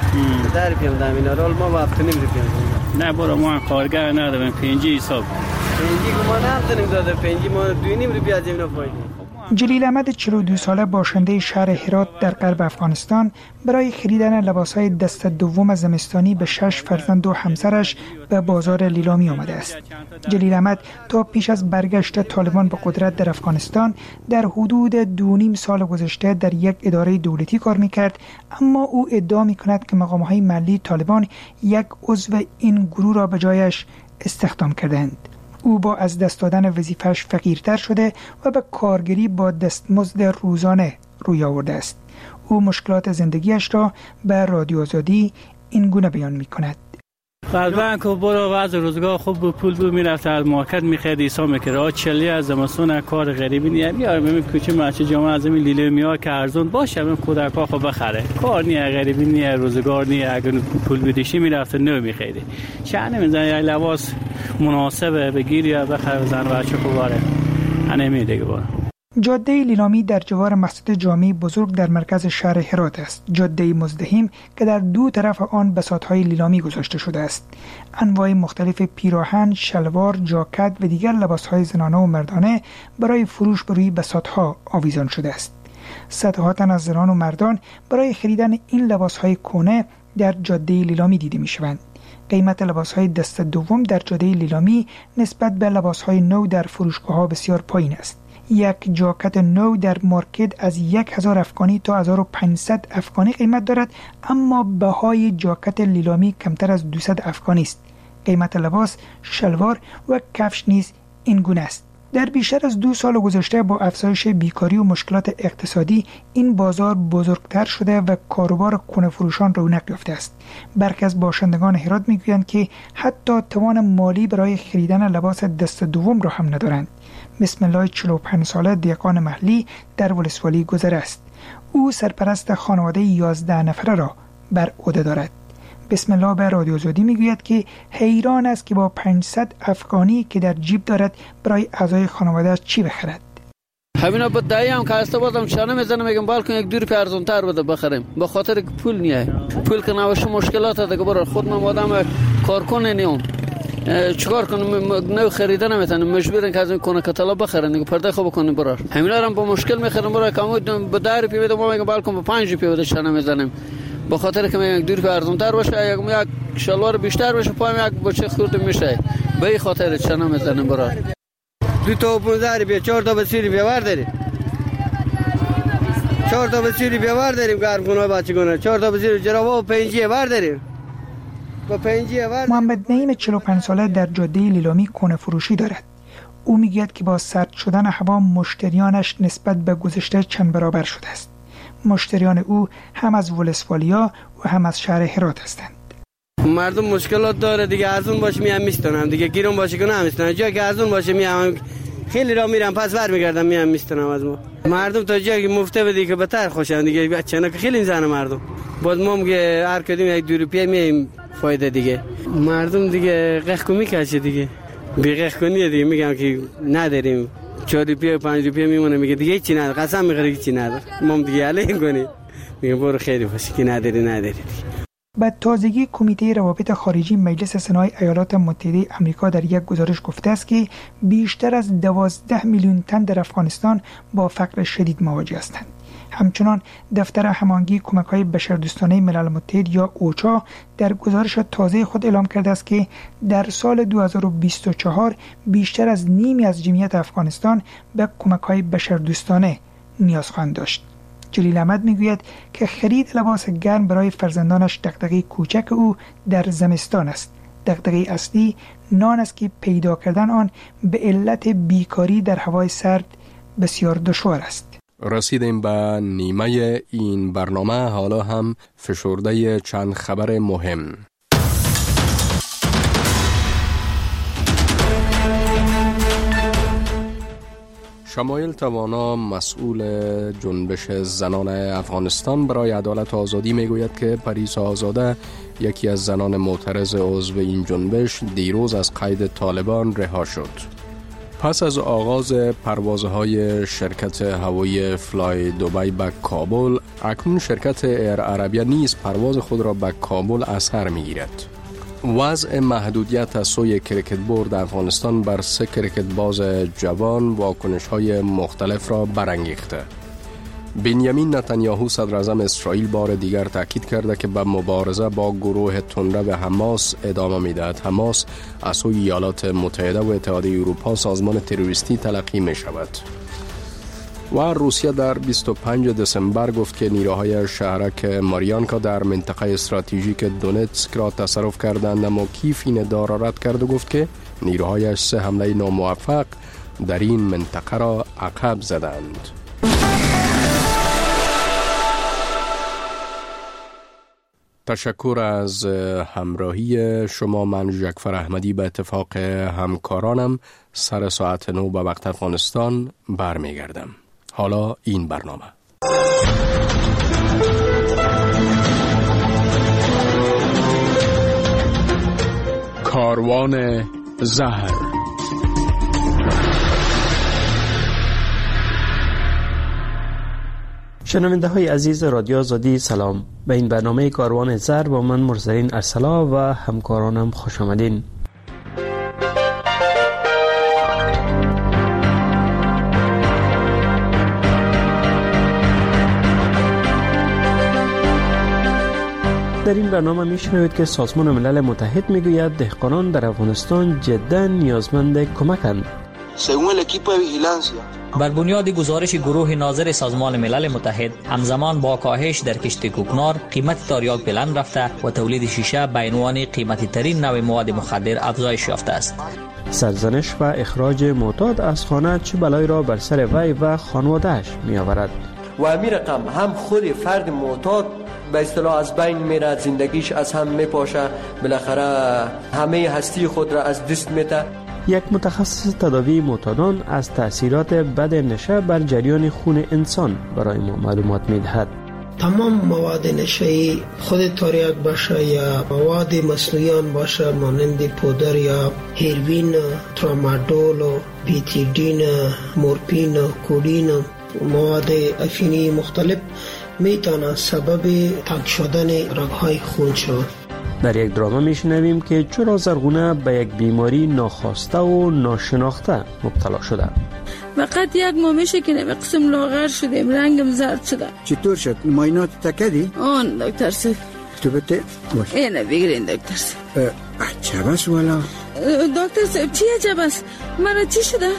در پی دمینا رول ما وقت نمی‌ریم. نه برو ما کارگر نداریم پنجی حساب. پنجی ما نداریم داده پنجی ما دو نیم روپیه از اینا فایده. جلیل احمد چهل و دو ساله باشنده شهر هرات در غرب افغانستان برای خریدن لباس‌های دست دوم زمستانی به شش فرزند و همسرش به بازار لیلامی آمده است. جلیل احمد تا پیش از برگشت طالبان به قدرت در افغانستان در حدود دو نیم سال گذشته در یک اداره دولتی کار می‌کرد، اما او ادعا می‌کند که مقام‌های محلی طالبان یک عضو این گروه را به جایش استخدام کردند. او با از دست دادن وظیفه‌اش فقیرتر شده و به کارگری با دستمزد روزانه روی آورده است. او مشکلات زندگیش را به رادیو آزادی این گونه بیان می‌کند. قلباً که برو وضع روزگار خوب بود، پول بود میرفت از مارکت میخرید ایسا میکرد چلی از زمستون کار غریبی نیه بیار ببین کوچه ماچه جامعه از این لیله میار که ارزون باشه ببین کودکا خب بخره کار نیه غریبی نیه روزگار نیه اگر پول بدیشی میرفت نو میخریدی چه نمیزن یه لباس مناسبه بگیری یا بخره بزن بچه خوباره انمی دیگه برو. جاده لیلامی در جوار مسجد جامع بزرگ در مرکز شهر هرات است. جاده مزدحم که در دو طرف آن بساط‌های لیلامی گذاشته شده است. انواع مختلف پیراهن، شلوار، جاکت و دیگر لباس‌های زنانه و مردانه برای فروش بر روی بساط‌ها آویزان شده است. صدها تن از زنان و مردان برای خریدن این لباس‌های کهنه در جاده لیلامی دیده می‌شوند. قیمت لباس‌های دست دوم در جاده لیلامی نسبت به لباس‌های نو در فروشگاه‌ها بسیار پایین است. یک جاکت نو در مارکت از یک هزار افغانی تا هزار و پانصد افغانی قیمت دارد، اما بهای جاکت لیلامی کمتر از دویست افغانی است. قیمت لباس، شلوار و کفش نیز این گونه است. در بیشتر از دو سال گذشته با افزایش بیکاری و مشکلات اقتصادی این بازار بزرگتر شده و کاروبار کهنه فروشان رونق یافته است. برخی از باشندگان هرات میگویند که حتی توان مالی برای خریدن لباس دست دوم را هم ندارند. بسم الله چهل و پنج ساله دیقان محلی در ولسوالی گذر است. او سرپرست خانواده یازده نفره را بر عهده دارد. بسم الله به رادیو آزادی میگوید که حیران است که با پانصد افغانی که در جیب دارد برای اعضای خانواده‌اش چی بخرد. همینا با دایی هم کاسته بودم چانه میزنم میگم بالکن یک دور ارزون تر بده بخریم به خاطر که پول نیه پول که نوش مشکلات دیگه برای خود من آدم کارکن نیام چیکار کنم نو خریدن نمیتونم مجبورن که از این کنه کتالوگ بخرن دیگه پرده خوب کنیم برار همینا هم با مشکل میخرم برای کامو به در پی بده ما میگم بالکن به پنج پی بده چانه میزنم به خاطر که یک دور ارزون تر باشه یک یک شلوار بیشتر باشه پایم یک بچه خورد میشه به این خاطر چانه میزنم برار دو تا پونزده روپیه چهار تا بسیار روپیه ور داریم چهار تا بسیار روپیه ور داریم گرگونه بچگونه چهار تا بسیار جراوه و پنجی ور داریم با پنجی ور محمد نعیم چهل و پنج ساله در جاده لیلامی کهنه فروشی دارد. او میگوید که با سرد شدن هوا مشتریانش نسبت به گذشته چند برابر شده است. مشتریان او هم از ولسوالیا و هم از شهر هرات هستند. مردم مشکلات داره دیگه ارزون باشه میام میستونم دیگه گیرون باشه که نمیستونم جایی که ارزون باشه میام خیلی را میرم پس ور میگردم میام میستونم از ما مردم تا جایی که مفته بدی که بهتر خوشن دیگه بچه‌ها که خیلی زن مردم بعد ما میگه هر کدوم یک دو روپیه میایم فایده دیگه مردم دیگه قهقو میکشه دیگه بی قهقونیه دیگه میگم که نداریم چهار روپیه پنج روپیه میمونه میگه دیگه چی نداره قسم میخوره که چی نداره ما دیگه علیه کنی میگه برو خیلی باشه که نداری نداری به تازگی کمیته روابط خارجی مجلس سنای ایالات متحده آمریکا در یک گزارش گفته است که بیشتر از دوازده میلیون تن در افغانستان با فقر شدید مواجه هستند. همچنان دفتر هماهنگی کمک‌های بشردوستانه ملل متحد یا اوچا در گزارش تازه خود اعلام کرده است که در سال دو هزار و بیست و چهار بیشتر از نیمی از جمعیت افغانستان به کمک‌های بشردوستانه نیاز خواهند داشت. جلیل احمد میگوید که خرید لباس گرم برای فرزندانش دغدغه کوچک او در زمستان است. دغدغه اصلی نان است که پیدا کردن آن به علت بیکاری در هوای سرد بسیار دشوار است. رسیدیم به نیمه این برنامه. حالا هم فشرده چند خبر مهم. شمایل توانا مسئول جنبش زنان افغانستان برای عدالت و آزادی میگوید که پریسا آزاده، یکی از زنان معترض عضو این جنبش، دیروز از قید طالبان رها شد. پس از آغاز پروازهای شرکت هوایی فلای دبی به کابل، اکنون شرکت ایر عربیه نیز پرواز خود را به کابل از سر میگیرد. وضع محدودیت از سوی کریکت بورد افغانستان بر سه کریکت باز جوان واکنش‌های مختلف را برانگیخته. بنیامین نتانیاهو صدر اعظم اسرائیل بار دیگر تاکید کرده که به مبارزه با گروه تندرو حماس ادامه می‌دهد. حماس از سوی ایالات متحده و اتحادیه اروپا سازمان تروریستی تلقی می‌شود. و روسیه در بیست و پنجم دسامبر گفت که نیروهای شهرک ماریانکا در منطقه استراتژیک دونتسک را تصرف کردند، اما کیف این ادعا را رد کرد و گفت که نیروهایش سه حمله ناموفق در این منطقه را عقب زدند. تشکر از همراهی شما. من جعفر احمدی به اتفاق همکارانم سر ساعت نو به وقت افغانستان برمیگردم. حالا این برنامه. کاروان زهر. شنونده های عزیز رادیو آزادی سلام. به این برنامه کاروان زهر با من مرسلین ارسلا و همکارانم خوش آمدین. در این برنامه میشنوید که سازمان ملل متحد میگوید دهقانان در افغانستان جدا نیازمند کمکند. بر بنیاد گزارش گروه ناظر سازمان ملل متحد، همزمان با کاهش در کشت کوکنار، قیمت تریاک بلند رفته و تولید شیشه به عنوان قیمتی ترین نوع مواد مخدر افزایش یافته است. سرزنش و اخراج معتاد از خانه چه بلایی را بر سر وی و خانواده‌اش می آورد. و همین رقم هم خود فرد معتاد به اصطلاح از بین میره، زندگیش از هم میپاشه، بالاخره همه هستی خود را از دست میده. یک متخصص تداوی معتادان از تأثیرات بد نشه بر جریان خون انسان برای ما معلومات میدهد. تمام مواد نشه‌ای، خود تریاک باشه یا مواد مصنوعی باشه مانند پودر یا هیروین، ترامادول، بیتیدین، مورفین، کودین، مواد افینی مختلف میتونه سبب تنگ شدن رگ‌های خون شود. در یک درامه میشنویم که چرا زرغونه به یک بیماری ناخواسته و ناشناخته مبتلا شده. فقط یک ماه میشه که نمی قسم لاغر شدیم، رنگم زرد شده. چطور شد؟ معاینات تکدی؟ آن دکتر صاحب. تو بته باش. اینه بگیرین دکتر صاحب. عجب است والا. دکتر صاحب چی عجب است؟ مرا چی شده؟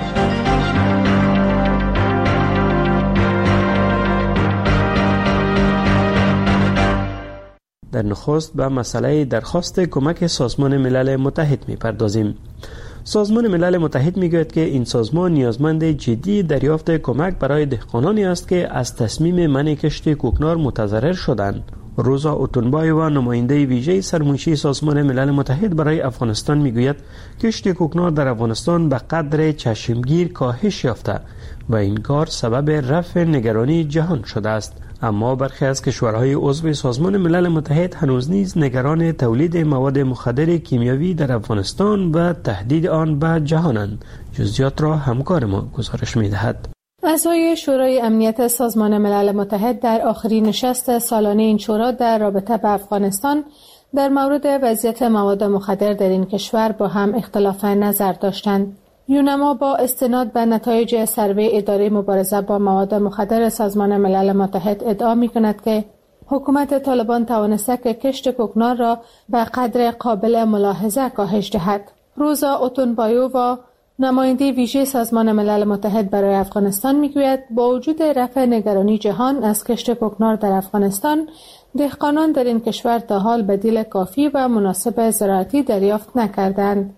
در نخست به مسئله درخواست کمک سازمان ملل متحد می‌پردازیم. سازمان ملل متحد میگوید که این سازمان نیازمند جدی دریافت کمک برای دهقانانی است که از تصمیم منع کشت کوکنار متضرر شدند. روزا اوتونبای و نماینده ویژه سرمنشی سازمان ملل متحد برای افغانستان میگوید کشت کوکنار در افغانستان به قدر چشمگیر کاهش یافته و این کار سبب رفع نگرانی جهان شده است. اما برخی از کشورهای عضو سازمان ملل متحد هنوز نیز نگران تولید مواد مخدر کیمیاوی در افغانستان و تهدید آن به جهانند. جزئیات را همکار ما گزارش می‌دهد. اعضای شورای امنیت سازمان ملل متحد در آخرین نشست سالانه این شورا در رابطه با افغانستان در مورد وضعیت مواد مخدر در این کشور با هم اختلاف نظر داشتند. یونما با استناد به نتایج سروی اداره مبارزه با مواد مخدر سازمان ملل متحد ادعا می‌کند که حکومت طالبان توانسته که کشت کوکنار را به قدر قابل ملاحظه کاهش دهد. روزا اوتونبایووا نماینده ویژه سازمان ملل متحد برای افغانستان میگوید با وجود رفع نگرانی جهان از کشت کوکنار در افغانستان، دهقانان در این کشور تا حال بدیل کافی و مناسب زراعتی دریافت نکردند.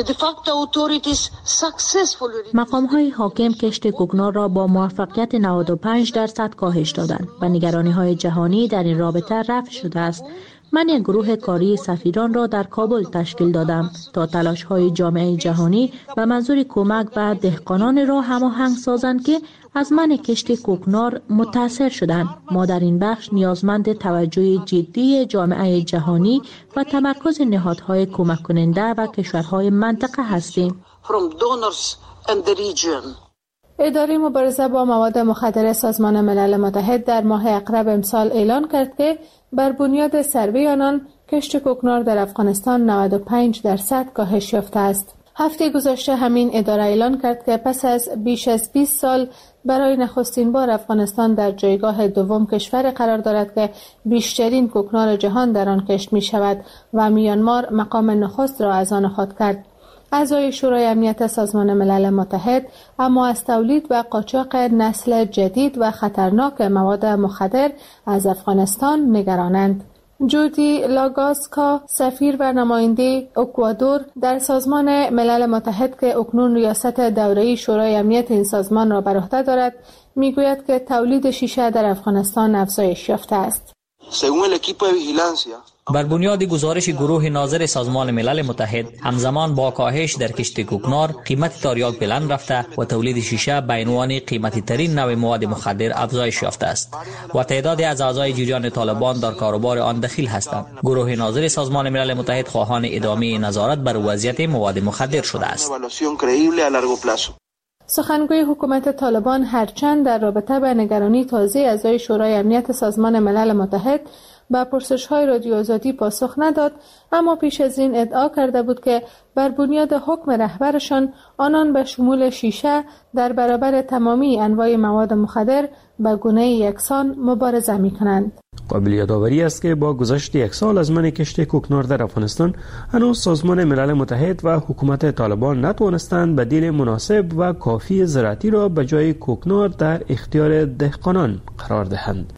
مقام‌های حاکم کشت کوکنار را با موفقیت نود و پنج درصد کاهش دادند و نگرانی‌های جهانی در این رابطه رفع شده است. من یک گروه کاری سفیران را در کابل تشکیل دادم تا تلاش‌های جامعه جهانی به منظور کمک به دهقانان را هماهنگ سازند که از منع کشت کوکنار متاثر شدند. ما در این بخش نیازمند توجه جدی جامعه جهانی و تمرکز نهادهای کمک کننده و کشورهای منطقه هستیم. اداره مبارزه با مواد مخدر سازمان ملل متحد در ماه اقرب امسال اعلان کرد که بر بنیاد سروی آنان کشت کوکنار در افغانستان نود و پنج درصد کاهش یافته است. هفته گذشته همین اداره اعلان کرد که پس از بیش از بیست سال برای نخستین بار افغانستان در جایگاه دوم کشور قرار دارد که بیشترین کوکنار جهان در آن کشت می شود و میانمار مقام نخست را از آن خود کرد. اعضای شورای امنیت سازمان ملل متحد اما از تولید و قاچاق نسل جدید و خطرناک مواد مخدر از افغانستان نگرانند. جودی لاگاسکا، سفیر و نماینده اکوادور در سازمان ملل متحد که اکنون ریاست دوره‌ای شورای امنیت این سازمان را بر عهده دارد، میگوید که تولید شیشه در افغانستان افزایش یافته است. بر بنیاد گزارش گروه ناظر سازمان ملل متحد، همزمان با کاهش در کشت کوکنار، قیمت تریاک بلند رفته و تولید شیشه به عنوان قیمتی ترین نوع مواد مخدر افزایش یافته است و تعدادی از اعضای جریان طالبان در کاروبار آن دخیل هستند. گروه ناظر سازمان ملل متحد خواهان ادامه نظارت بر وضعیت مواد مخدر شده است. سخنگوی حکومت طالبان هرچند در رابطه با نگرانی تازه اعضای شورای امنیت سازمان ملل متحد به پرسش‌های رادیو آزادی پاسخ نداد، اما پیش از این ادعا کرده بود که بر بنیاد حکم رهبرشان آنان به شمول شیشه در برابر تمامی انواع مواد مخدر به گونه یکسان مبارزه می‌کنند. قابل یادآوری است که با گذشت یک سال از منع کشت کوکنار در افغانستان، هنوز سازمان ملل متحد و حکومت طالبان نتوانستند بدیل مناسب و کافی زراعتی را به جای کوکنار در اختیار دهقانان قرار دهند.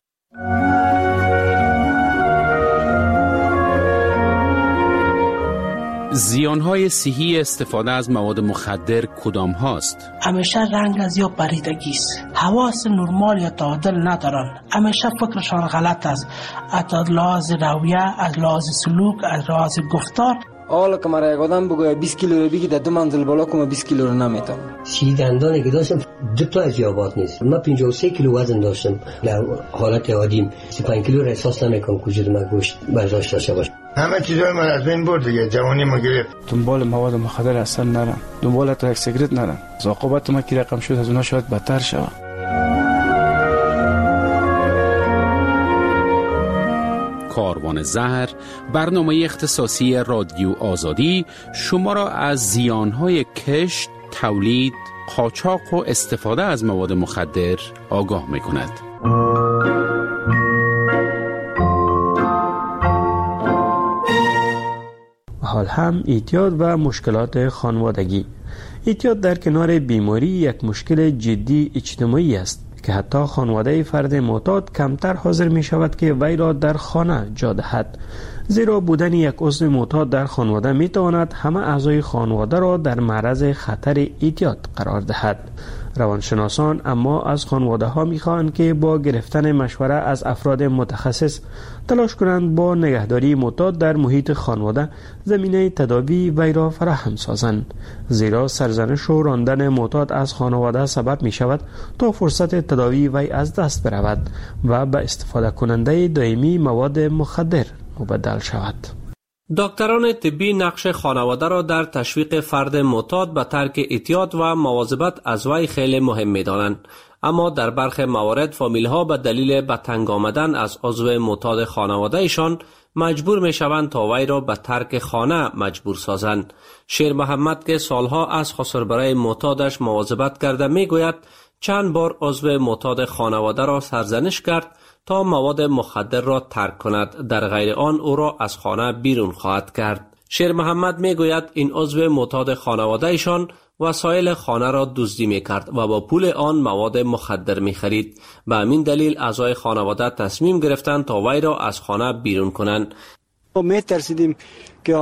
زیانهای صحی استفاده از مواد مخدر کدام هاست؟ همیشه رنگ از یا پریدگی است. حواس نرمال یا تعادل ندارن. همیشه فکرشان غلط است. از لحاظ رویه، از لحاظ سلوک، از لحاظ گفتار. حالا که مرا یک آدم بگوید بیست کیلو رو بگی در دو منزل بالا کنم بیست کیلو رو نمیتونم. سی دندانی که داشتم دو تا از یابات نیست. من پنجاه و سه کیلو وزن داشتم. در حالت عادیم سی و پنج کیلو را احساس نمیکنم که وجود من گوشت برداشت داشته باشه. همه چیزای من از بین برد دیگه، جوانی ما گرفت. دنبال مواد مخدر اصلا نرم، دنبال تا یک سیگرت نرم. عاقبت ما کی رقم شد از اونها شاید بدتر شود. کاروان زهر، برنامه اختصاصی رادیو آزادی شما را از زیانهای کشت، تولید، قاچاق و استفاده از مواد مخدر آگاه می‌کند. حال هم اعتیاد و مشکلات خانوادگی. اعتیاد در کنار بیماری یک مشکل جدی اجتماعی است که حتی خانواده فرد معتاد کمتر حاضر می شود که وی را در خانه جا دهد، زیرا بودن یک عضو معتاد در خانواده می تواند همه اعضای خانواده را در معرض خطر اعتیاد قرار دهد. روانشناسان اما از خانواده ها می خواهند که با گرفتن مشوره از افراد متخصص تلاش کنند با نگهداری معتاد در محیط خانواده زمینه تداوی وی را فراهم سازند، زیرا سرزنش و راندن معتاد از خانواده سبب می شود تا فرصت تداوی وی از دست برود و به استفاده کننده دائمی مواد مخدر مبدل شود. دکتران طبی نقش خانواده را در تشویق فرد معتاد به ترک اعتیاد و مواظبت از وی خیلی مهم می‌دانند. اما در برخی موارد فامیل ها به دلیل به تنگ آمدن از عضو معتاد خانواده ایشان مجبور می شوند تا وی را به ترک خانه مجبور سازند. شیر محمد که سالها از خسربرای معتادش مواظبت کرده می گوید چند بار عضو معتاد خانواده را سرزنش کرد تا مواد مخدر را ترک کند، در غیر آن او را از خانه بیرون خواهد کرد. شیر محمد می گوید این عضو معتاد خانواده ایشان وسایل خانه را دزدی می کرد و با پول آن مواد مخدر می خرید. به همین دلیل اعضای خانواده تصمیم گرفتند تا وی را از خانه بیرون کنند. ما می ترسیدیم که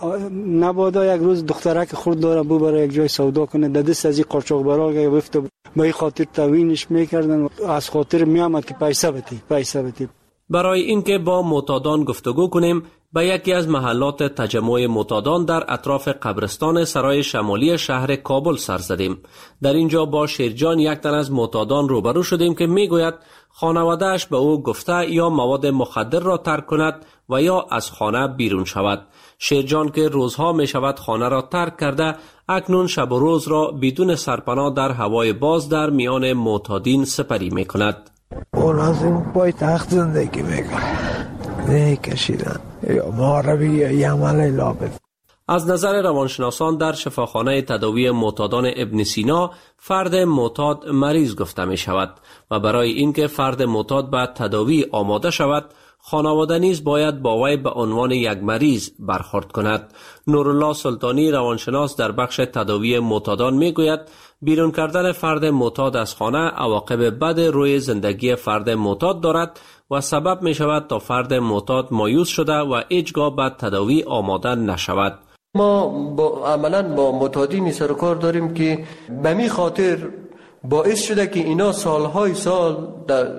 نبادا یک روز دخترک خورد داره بو برای یک جای سودا کنه، در دست از این قاچاقبرا گرفته، به این خاطر توهینش میکردن، از خاطر میامد که پیسه بده پیسه بده. برای اینکه با معتادان گفتگو کنیم به یکی از محلات تجمع معتادان در اطراف قبرستان سرای شمالی شهر کابل سر زدیم. در اینجا با شیرجان، یک تن از معتادان، روبرو شدیم که میگوید خانواده‌اش به او گفته یا مواد مخدر را ترک کند و یا از خانه بیرون شود. شیرجان که روزها می شود خانه را ترک کرده، اکنون شب و روز را بدون سرپناه در هوای باز در میان معتادین سپری می کند. اون از این پای تخت زندگی میکنه، نه کشیدن یا معربی یا یمل لابد. از نظر روانشناسان در شفاخانه تداوی معتادان ابن سینا فرد معتاد مریض گفته می شود و برای اینکه فرد معتاد به تداوی آماده شود خانواده نیز باید با وی به عنوان یک مریض برخورد کند. نورالله سلطانی روانشناس در بخش تداوی معتادان می گوید بیرون کردن فرد معتاد از خانه عواقب بد روی زندگی فرد معتاد دارد و سبب می شود تا فرد معتاد مایوس شده و هیچگاه به تداوی آماده نشود. ما با عملاً با معتادین سر کار داریم که به می خاطر باعث شده که اینا سالهای سال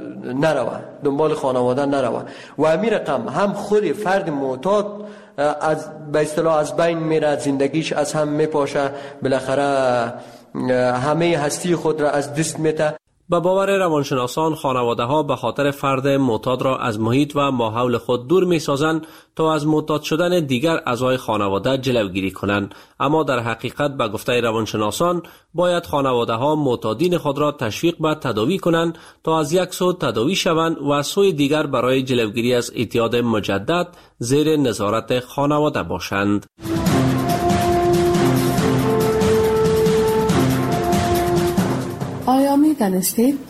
نروه دنبال خانواده نروه و همین رقم هم خود فرد معتاد از به اصطلاح از بین میره، زندگیش از هم میپاشه، بالاخره همه هستی خود را از دست میده. به باور روانشناسان خانواده ها به خاطر فرد معتاد را از محیط و ماحول خود دور می سازند تا از معتاد شدن دیگر اعضای خانواده جلوگیری کنند، اما در حقیقت به گفته روانشناسان باید خانواده ها معتادین خود را تشویق به تداوی کنند تا از یک سو تداوی شوند و از سوی دیگر برای جلوگیری از اعتیاد مجدد زیر نظارت خانواده باشند. آیا می دانستید؟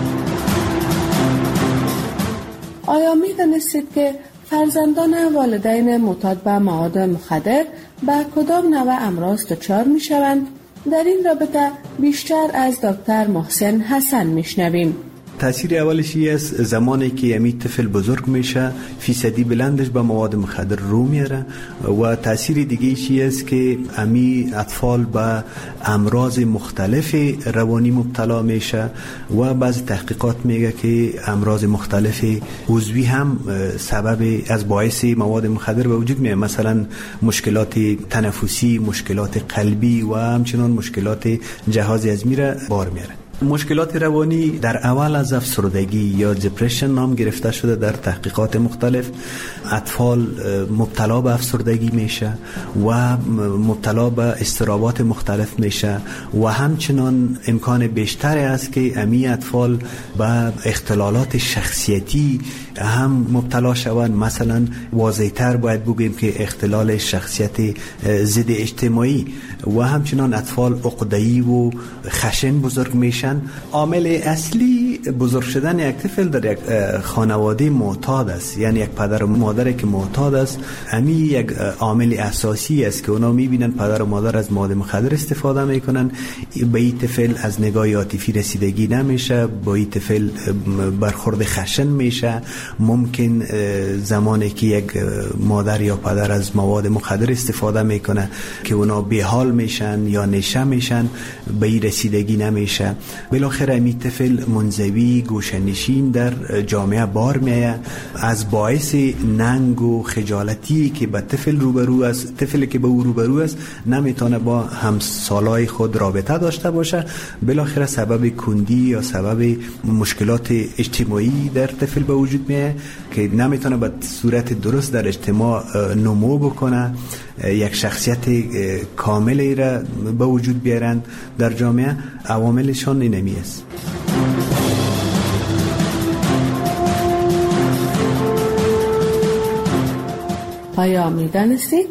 آیا می دانستید که فرزندان والدین معتاد به مواد مخدر به کدام نوع امراض دچار می شوند؟ در این رابطه بیشتر از دکتر محسن حسن می شنویم. تاثیر اولش است زمانی که امی طفل بزرگ میشه فیصدی بلندش به مواد مخدر رو میاره و تاثیر دیگه چی است که امی اطفال به امراض مختلف روانی مبتلا میشه و بعضی تحقیقات میگه که امراض مختلف عضوی هم سبب از باعث مواد مخدر به وجود میاد، مثلا مشکلات تنفسی، مشکلات قلبی و همچنان مشکلات جهاز هضمی را بار میاره. مشکلات روانی در اول از افسردگی یا دپرشن نام گرفته شده. در تحقیقات مختلف اطفال مبتلا به افسردگی میشه و مبتلا به اضطرابات مختلف میشه و همچنان امکان بیشتری است که امی اطفال به اختلالات شخصیتی هم مبتلا شوند. مثلا واضح‌تر باید بگیم که اختلال شخصیت ضد اجتماعی و همچنان اطفال عقده‌ای و خشن بزرگ میشن. عامل اصلی بزرگ شدن یک طفل در یک خانواده معتاد است، یعنی یک پدر و مادر که معتاد است، همین یک عامل اساسی است که اونا میبینن پدر و مادر از مواد مخدر استفاده میکنن، به این طفل از نگاه عاطفی رسیدگی نمیشه، با این طفل برخورد خشن میشه. ممکن زمانی که یک مادر یا پدر از مواد مخدر استفاده میکنه که اونا بیحال میشن یا نشه میشن، به این رسیدگی نمیشه. بالاخره می طفل منزوی گوشه‌نشین در جامعه بار میآید، از باعث ننگ و خجالتی که به طفل روبرو است، طفلی که به او روبرو است نمیتونه با همسالای خود رابطه داشته باشه، بالاخره سبب کندی یا سبب مشکلات اجتماعی در طفل به وجود میاد که نمیتونه به صورت درست در اجتماع نمو بکنه، یک شخصیت کاملی را به وجود بیارند در جامعه. عواملشان اینمی است. آیا می‌دانستید؟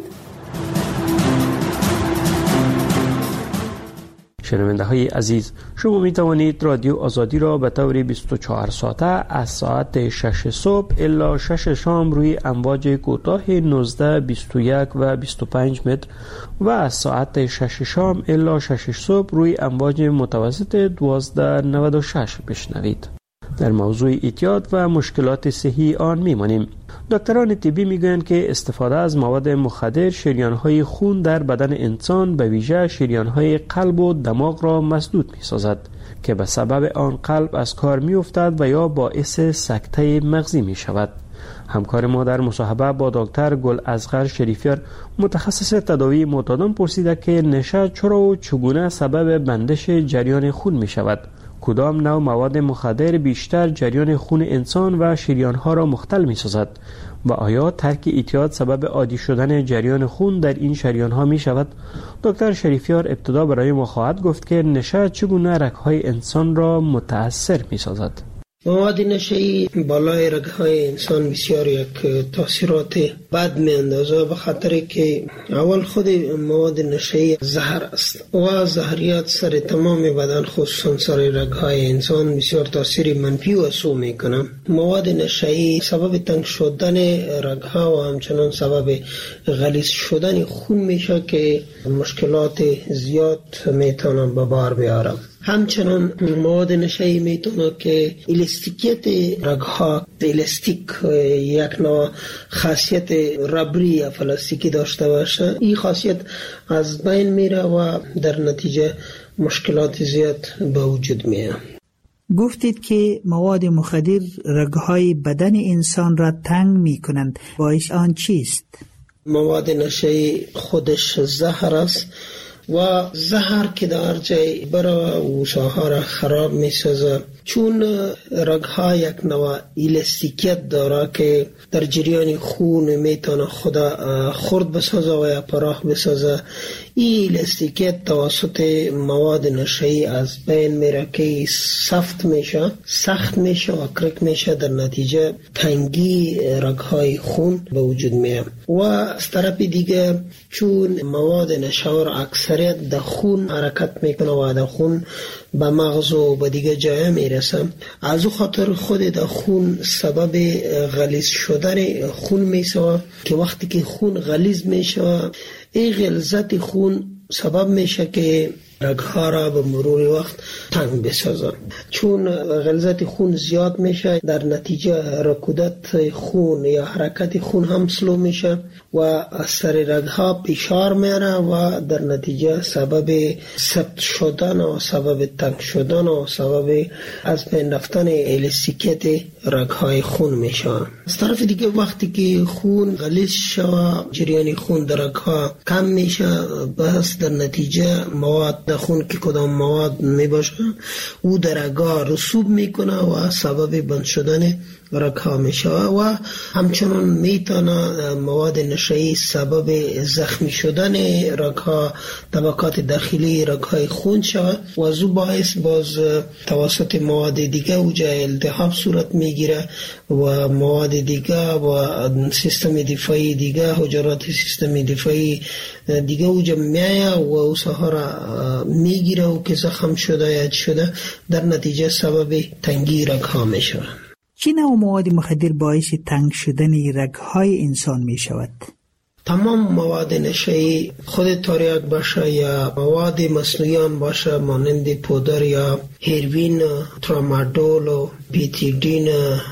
شنونده های عزیز، شما می توانید رادیو آزادی را به طور بیست و چهار ساعته از ساعت شش صبح الی شش شام روی امواج کوتاه نوزده، بیست و یک و بیست و پنج متر و از ساعت شش شام الی شش صبح روی امواج متوسط دوازده نود و شش بشنوید. در موضوع اعتیاد و مشکلات صحی آن میمانیم. دکتران طبی میگویند که استفاده از مواد مخدر شریان‌های خون در بدن انسان به ویژه شریان‌های قلب و دماغ را مسدود می‌سازد که به سبب آن قلب از کار می‌افتد و یا باعث سکته مغزی می‌شود. همکار ما در مصاحبه با دکتر گل اصغر شریفیار متخصص تداوی معتادان پرسیده که نشه چرا و چگونه سبب بندش جریان خون می‌شود. کدام نوع مواد مخدر بیشتر جریان خون انسان و شریان‌ها را مختل می‌سازد و آیا ترک اعتیاد سبب عادی شدن جریان خون در این شریان‌ها می‌شود؟ دکتر شریفیار ابتدا برای ما خواهد گفت که نشه چگونه رگ‌های انسان را متأثر می‌سازد. مواد نشه‌ای بالای رگ‌های انسان بسیار یک تاثیرات بد می‌اندازه، به خاطر که اول خود مواد نشه‌ای زهر است و زهریات سر تمام بدن خصوصا سر رگ‌های انسان بسیار تاثیر منفی و سو می‌کنه. مواد نشه‌ای سبب تنگ شدن رگ‌ها و همچنان سبب غلیظ شدن خون میشه که مشکلات زیاد میتونه به بار بیاره. همچنان مواد نشه‌ای میتونه که الاستیکیت رگ‌ها، الاستیک یک نوع خاصیت ربری یا پلاستیکی داشته باشه، این خاصیت از بین میره و در نتیجه مشکلات زیاد به وجود میاد. گفتید که مواد مخدر رگ‌های بدن انسان را تنگ میکنند، باعث آن چیست؟ مواد نشه‌ای خودش زهر است و زهر که در جای برای وشاها را خراب می سازه، چون رگها یک نوع الاستیکیت داره که در جریان خون میتونه خدا خرد بسازه و یا پراخ بسازه. این الاستیکیت توسط مواد نشه‌ای از بین میره که سفت میشه، سخت میشه و کرک میشه، در نتیجه تنگی رگهای خون به وجود میاد. و از طرف دیگه چون مواد نشه‌آور اکثریت در خون حرکت میکنه و در خون به مغز و به دیگه جای میرسه، از او خاطر خود در خون سبب غلیظ شدن خون میشه که وقتی که خون غلیظ میشه، این غلظت خون سبب میشه که رگها را به مرور وقت تنگ بسازه. چون غلظت خون زیاد میشه، در نتیجه رکودت خون یا حرکت خون هم سلو میشه و از سر رگها فشار میاره و در نتیجه سبب سفت شدن و سبب تنگ شدن و سبب از بین رفتن الاستیکیت رگهای خون میشه. از طرف دیگه وقتی که خون غلیظ شوه، جریان خون در رگها کم میشه، بس در نتیجه مواد در خون که کدام مواد میباشه او در رگها رسوب میکنه و سبب بند شدن رگها میشه و همچنان میتونه مواد نشه‌ای سبب زخمی شدن رگها، طبقات داخلی رگهای خون شود و از او باعث باز توسط مواد دیگه اوجا التهاب صورت میگیره و مواد دیگه و سیستم دفاعی دیگه، حجرات سیستم دفاعی دیگه اوجا میایه و اوسها را میگیره و که زخم شده یا شده، در نتیجه سبب تنگی رگها میشه. چه نوع مواد مخدر باعث تنگ شدن رگ‌های انسان می شود؟ تمام مواد نشه‌ای، خود تریاک باشه یا مواد مصنوعی باشه مانند پودر یا هیروین، ترامادول، بیتیدین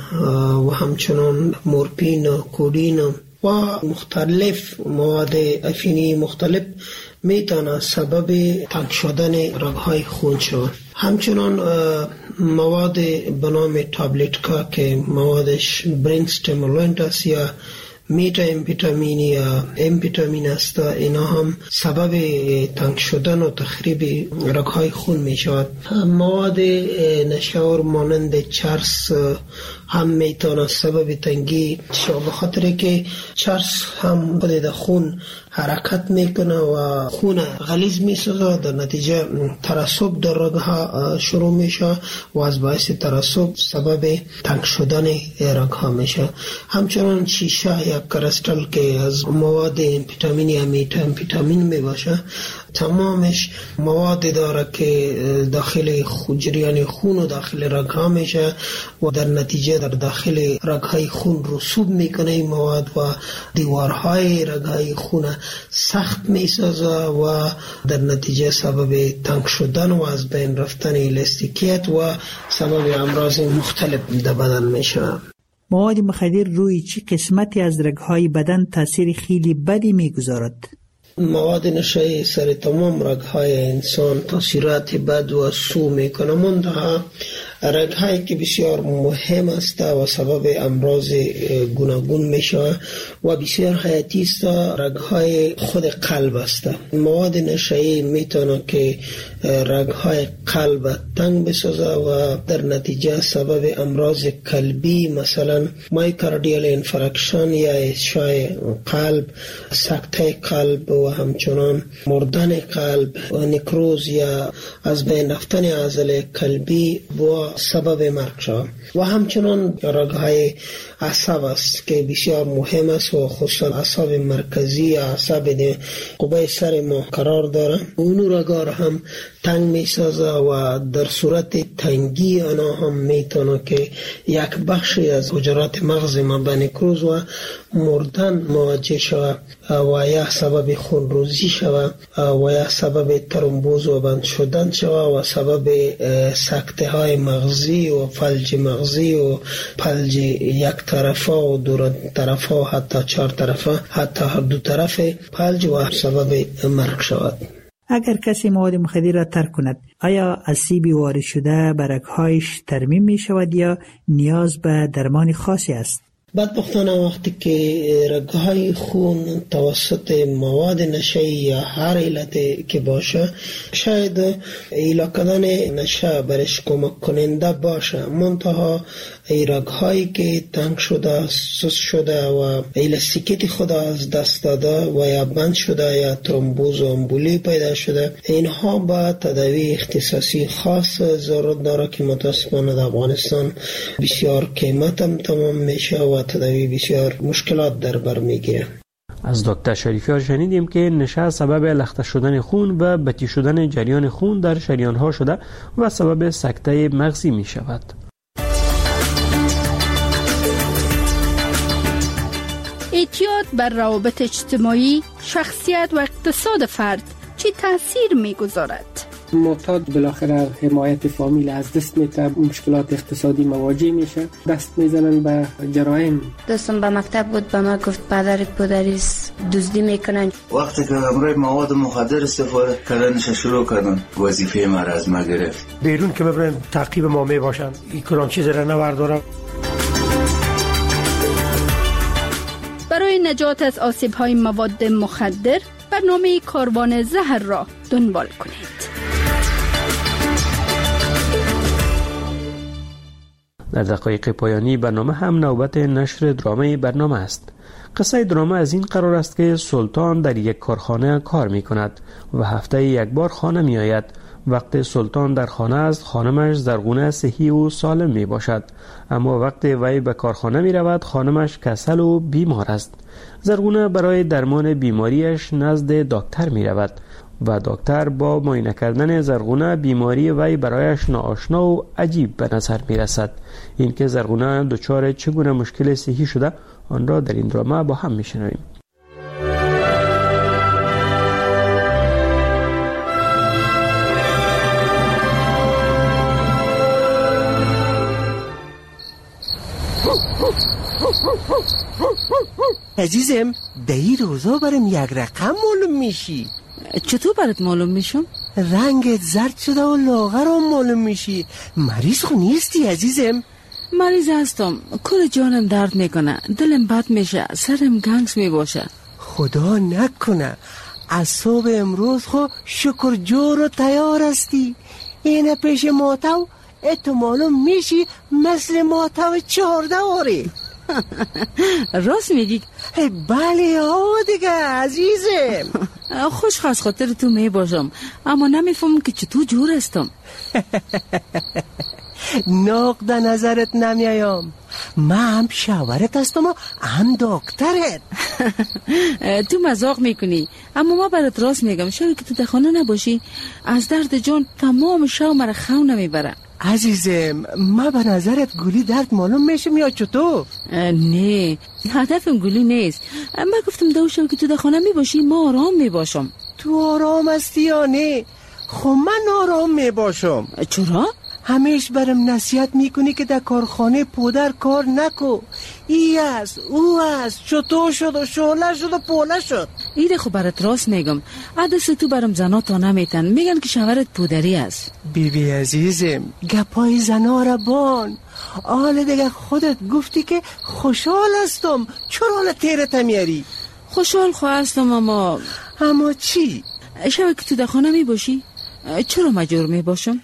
و همچنان مورفین، کودین و مختلف مواد افینی مختلف میتونه سبب تنگ شدن رگ‌های خون شود. همچنان مواد به نام تابلتکا که موادش برین استیمولانت است یا میتا امفیتامین یا امفیتامین است، اینا هم سبب تنگ شدن و تخریب رگ‌های خون می شود. مواد نشه‌آور مانند چرس هم میتونه سبب تنگی شود، به خاطر که چرس هم خود در خون حرکت میکنه و خون غلیظ میسازه، در نتیجه ترسب در رگها شروع میشه و از باعث ترسب سبب تنگ شدن رگها میشه. همچنان شیشه یا کرستل که از مواد امفیتامین یا میتا امفیتامین میباشه، تمامش مواد داره که داخل جریان خون و داخل رگها میشه و در نتیجه در داخل رگهای خون رسوب میکنه این مواد و دیوارهای رگهای خون سخت میسازه و در نتیجه سبب تنگ شدن و از بین رفتن الاستیکیت و سبب امراض مختلف در بدن میشه. مواد مخدر روی چه قسمتی از رگهای بدن تاثیر خیلی بدی میگذارد؟ مواد نشایی سر تمام رگهای انسان تاثیرات بد و سو میکنه، منتها رگهایی که بسیار مهم است و سبب امراض گوناگون میشه و بسیار حیاتی است رگهای خود قلب است. مواد نشایی میتونه که رگهای قلب تنگ بسازه و در نتیجه سبب امراض قلبی مثلا مایوکاردیال انفارکشن یا اشعاع قلب، سکته قلب و همچنان مردن قلب و نکروز یا از بین رفتن عضله قلبی و سبب مرگ شود. و همچنان رگهای عصب است که بسیار مهم است و خصوصا عصب مرکزی عصب قبه سر ما قرار داره، اون رگا را هم تنگ می سازه و در صورت تنگی آنها هم میتونه که یک بخشی از حجرات مغز ما به نکروز و مردن مواجه شود و یا سبب خونریزی شود و یا سبب ترومبوز و بند شدن شود و سبب سکته های مغزی و فلج مغزی و فلج یک طرفه و دو طرفه و حتی چهار طرفه، حتی هر دو طرف فلج و سبب مرگ شود. اگر کسی مواد مخدر را ترک کند، آیا آسیب وارد شده به رگ‌هایش ترمیم می شود یا نیاز به درمان خاصی است؟ بدبختانه وقتی که رگهای خون توسط مواد نشه‌ای یا هر علت که باشه، شاید ایلا کردن نشه برش کمک کننده باشه، منتها ای رگهایی که تنگ شده، سوس شده و الاستیکیت خود از دست داده و یا بند شده یا ترومبوز و امبولی پیدا شده، اینها با تداوی اختصاصی خاص ضرورت داره که متاسفانه در افغانستان بسیار قیمت هم تمام میشه و تداوی بسیار مشکلات در بر میگیره. از دکتر شریفیار شنیدیم که نشه سبب لخته شدن خون و بطی شدن جریان خون در شریانها شده و سبب سکته مغزی می شود. اعتیاد بر روابط اجتماعی، شخصیت و اقتصاد فرد چی تاثیر می گذارد؟ معتاد بالاخره حمایت فامیل از دست میده، مشکلات اقتصادی مواجه میشه، دست میزنن به جرایم. دوستم به مکتب بود، به ما گفت پدرت پدریست دزدی میکنن. وقتی که امروز مواد مخدر استفاده کردنش شروع کردن، وظیفه ما را از ما گرفت. بیرون که ببرن تعقیب ما میباشن، این کلان چیز را نوردارم. برای نجات از آسیب‌های مواد مخدر برنامه کاروان زهر را دنبال کنید. در دقایق پایانی برنامه هم نوبت نشر درامه برنامه است. قصه درامه از این قرار است که سلطان در یک کارخانه کار می کند و هفته یک بار خانه می آید. وقت سلطان در خانه است، خانمش زرغونه صحی و سالم می باشد، اما وقت وی به کارخانه می رود خانمش کسل و بیمار است. زرغونه برای درمان بیماریش نزد دکتر می رود و دکتر با معاینه کردن زرغونه بیماری وی برایش ناآشنا و عجیب به نظر می رسد. این که زرغونه دچار چگونه مشکل صحی شده آن را در این درامه با هم می شنویم. عزیزم در این روزا برم یک رقم معلوم میشی. چطور برات معلوم میشم؟ رنگت زرد شده و لاغرم معلوم میشی. مریض خو نیستی عزیزم؟ مریض هستم، کل جانم درد میکنه، دلم بد میشه، سرم گنگس میباشه. خدا نکنه از صبح امروز خو شکر جور و تیار هستی. اینه پیش ماتو اتو معلوم میشی مثل ماتو چهارده آره. راست میگی؟ بله آه دیگه عزیزم. خوش خواست خاطر تو می باشم، اما نمیفهمم که چطور جور هستم. نقد نظرت نمیایم. من هم شاورت هستم و هم دکترت. تو مزاق میکنی، اما ما برات راست میگم شبی که تو در خانه نباشی از درد جان تمام شب مرا خو نمیبره. عزیزم ما به نظرت گولی درد معلوم میشم یا چطور؟ نه هدفم گولی نیست. من گفتم دو شب که تو در خانه میباشی ما آرام میباشم. تو آرام هستی یا نه؟ خب من آرام میباشم. چرا؟ همیش برم نصیحت میکنی که در کارخانه پودر کار نکو. ای است او است چطور شد و شعله شد و پوله شد. ایده خب برات راست میگم. عدس تو برم زنا تا نمیتن میگن که شوهرت پودری است. بی بی عزیزم گپای زنا را بان. آل دیگه خودت گفتی که خوشحال هستم. چرا حال تیرت میاری؟ خوشحال خواه هستم اما اما چی؟ شبه که تو در خانه میباشی چرا مجبور میباشم؟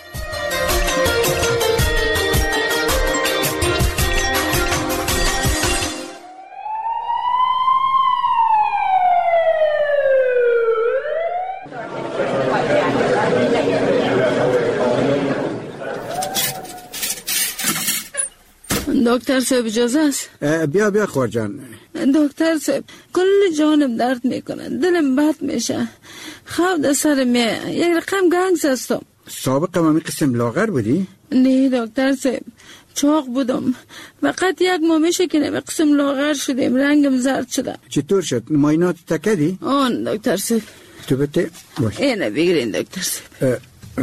دکتر صاحب اجازه است؟ بیا بیا خورجان. دکتر صاحب کل جانم درد میکنه، دلم بد میشه، خواب در سر میه، یک رقم گنگس هستم. سابقا مامی قسم لاغر بودی؟ نه دکتر صاحب چاق بودم، فقط یک ماه میشه که نمی قسم لاغر شدیم، رنگم زرد شده. چطور شد؟ ماینات تکدی؟ آن دکتر صاحب. تو بته باش. اینه بگیرین دکتر صاحب.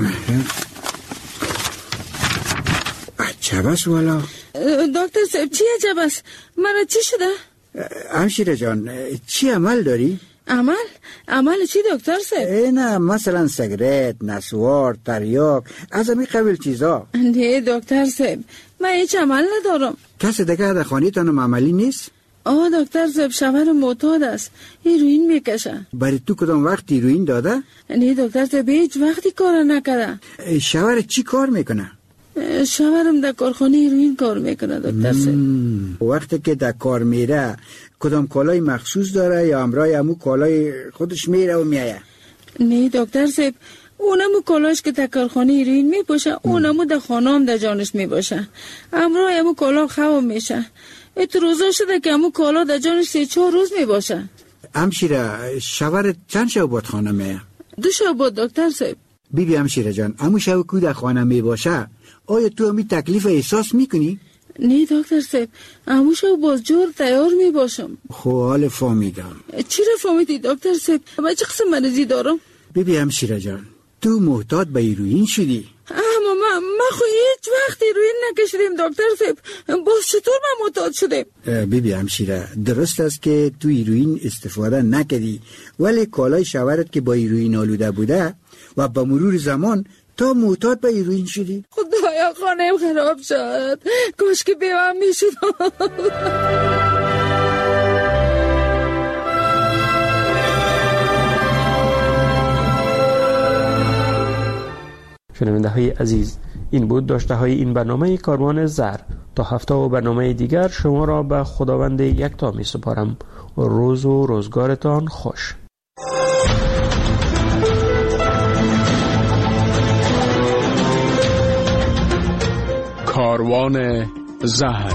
عجب است والا. دکتر صاحب چی عجب است؟ مرا چی شده؟ همشیره جان چی عمل داری؟ عمل؟ عمل چی دکتر صاحب؟ نه مثلا سیگرت، نسوار، تریاک، از همین قبیل چیزا. نه دکتر صاحب من هیچ عمل ندارم. کسی دیگه در خانه تانم عملی نیست؟ آه دکتر صاحب شوهر معتاد است، هیروئین میکشه. برای تو کدام وقت هیروئین داده؟ نه دکتر صاحب هیچ وقتی کار نکرده. شوهر چی کار میکنه؟ شوهرم در کارخانه هیروئین کار میکنه دکتر صاحب. وقتی که در کار میره کدام کالای مخصوص داره یا همراه همو کالای خودش میره و میایه؟ نه دکتر صاحب اونمو کالاش که در کارخانه هیروئین میپوشه اونمو در خانه هم در جانش میباشه، همراه همو کالا خواب میشه. ات روزا شده که همو کالا در جانش سه چهار روز میباشه. همشیره شوهر چند شب بود خانه میه؟ دو شب بود دکتر صاحب. بی بی همشیره جان همو شب که در خانه میباشه آیا تو همی تکلیف احساس میکنی؟ نه دکتر صاحب همو شب باز جور تیار میباشم. خب حال فهمیدم. چی را فهمیدی دکتر صاحب؟ من چه قسم مریضی دارم؟ بی بی همشیره جان تو محتاط به هیروئین شدی؟ اما من ما خو هیچ وقت هیروئین نکشیدیم دکتر صاحب، باز چطور من معتاد شدیم؟ بی بی همشیره درست است که تو هیروئین استفاده نکردی ولی کالای شوهرت که با هیروئین آلوده بوده و با مرور زمان تا معتاد به هیروئین شدی. خدایا خانه‌ام خراب شد، کاش که بیوام میشد. شنونده های عزیز این بود داشته های این برنامه کاروان زهر. تا هفته و برنامه دیگر شما را به خداوند یکتا می سپارم. روز و روزگارتان خوش. کاروان زهر.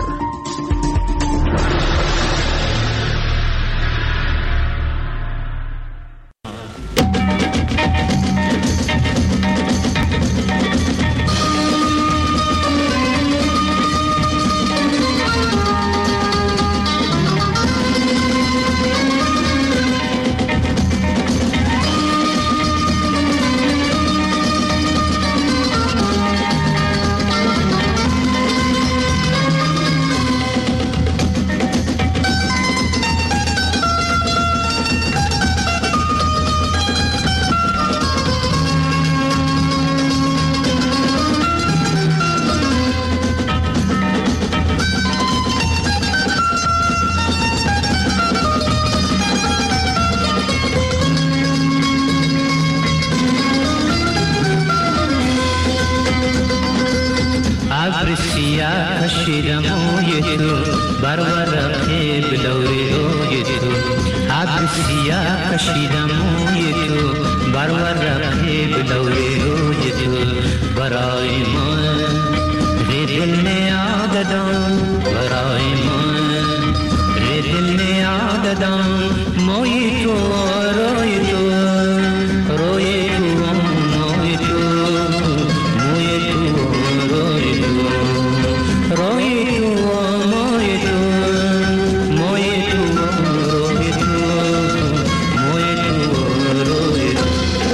ابر سیاه کشیدم موی تو بر ورق بلوری روی تو ابر سیاه کشیدم موی تو بر ورق بلوری روی تو برای من دل نیاد دادم برای من دل نیاد دادم موی تو روی تو روی تو موی تو موی تو روی تو روی تو موی تو موی تو روی تو موی تو روی تو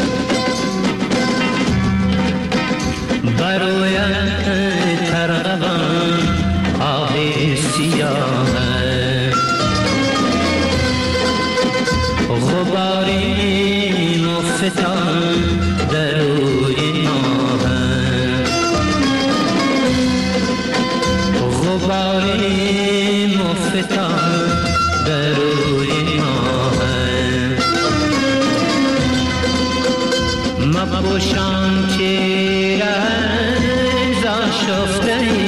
بروی ترغبان آه سیاه غباری مفتان در روی ماه غباری مفتان در روی ماه مپوشان چهره ز آشفته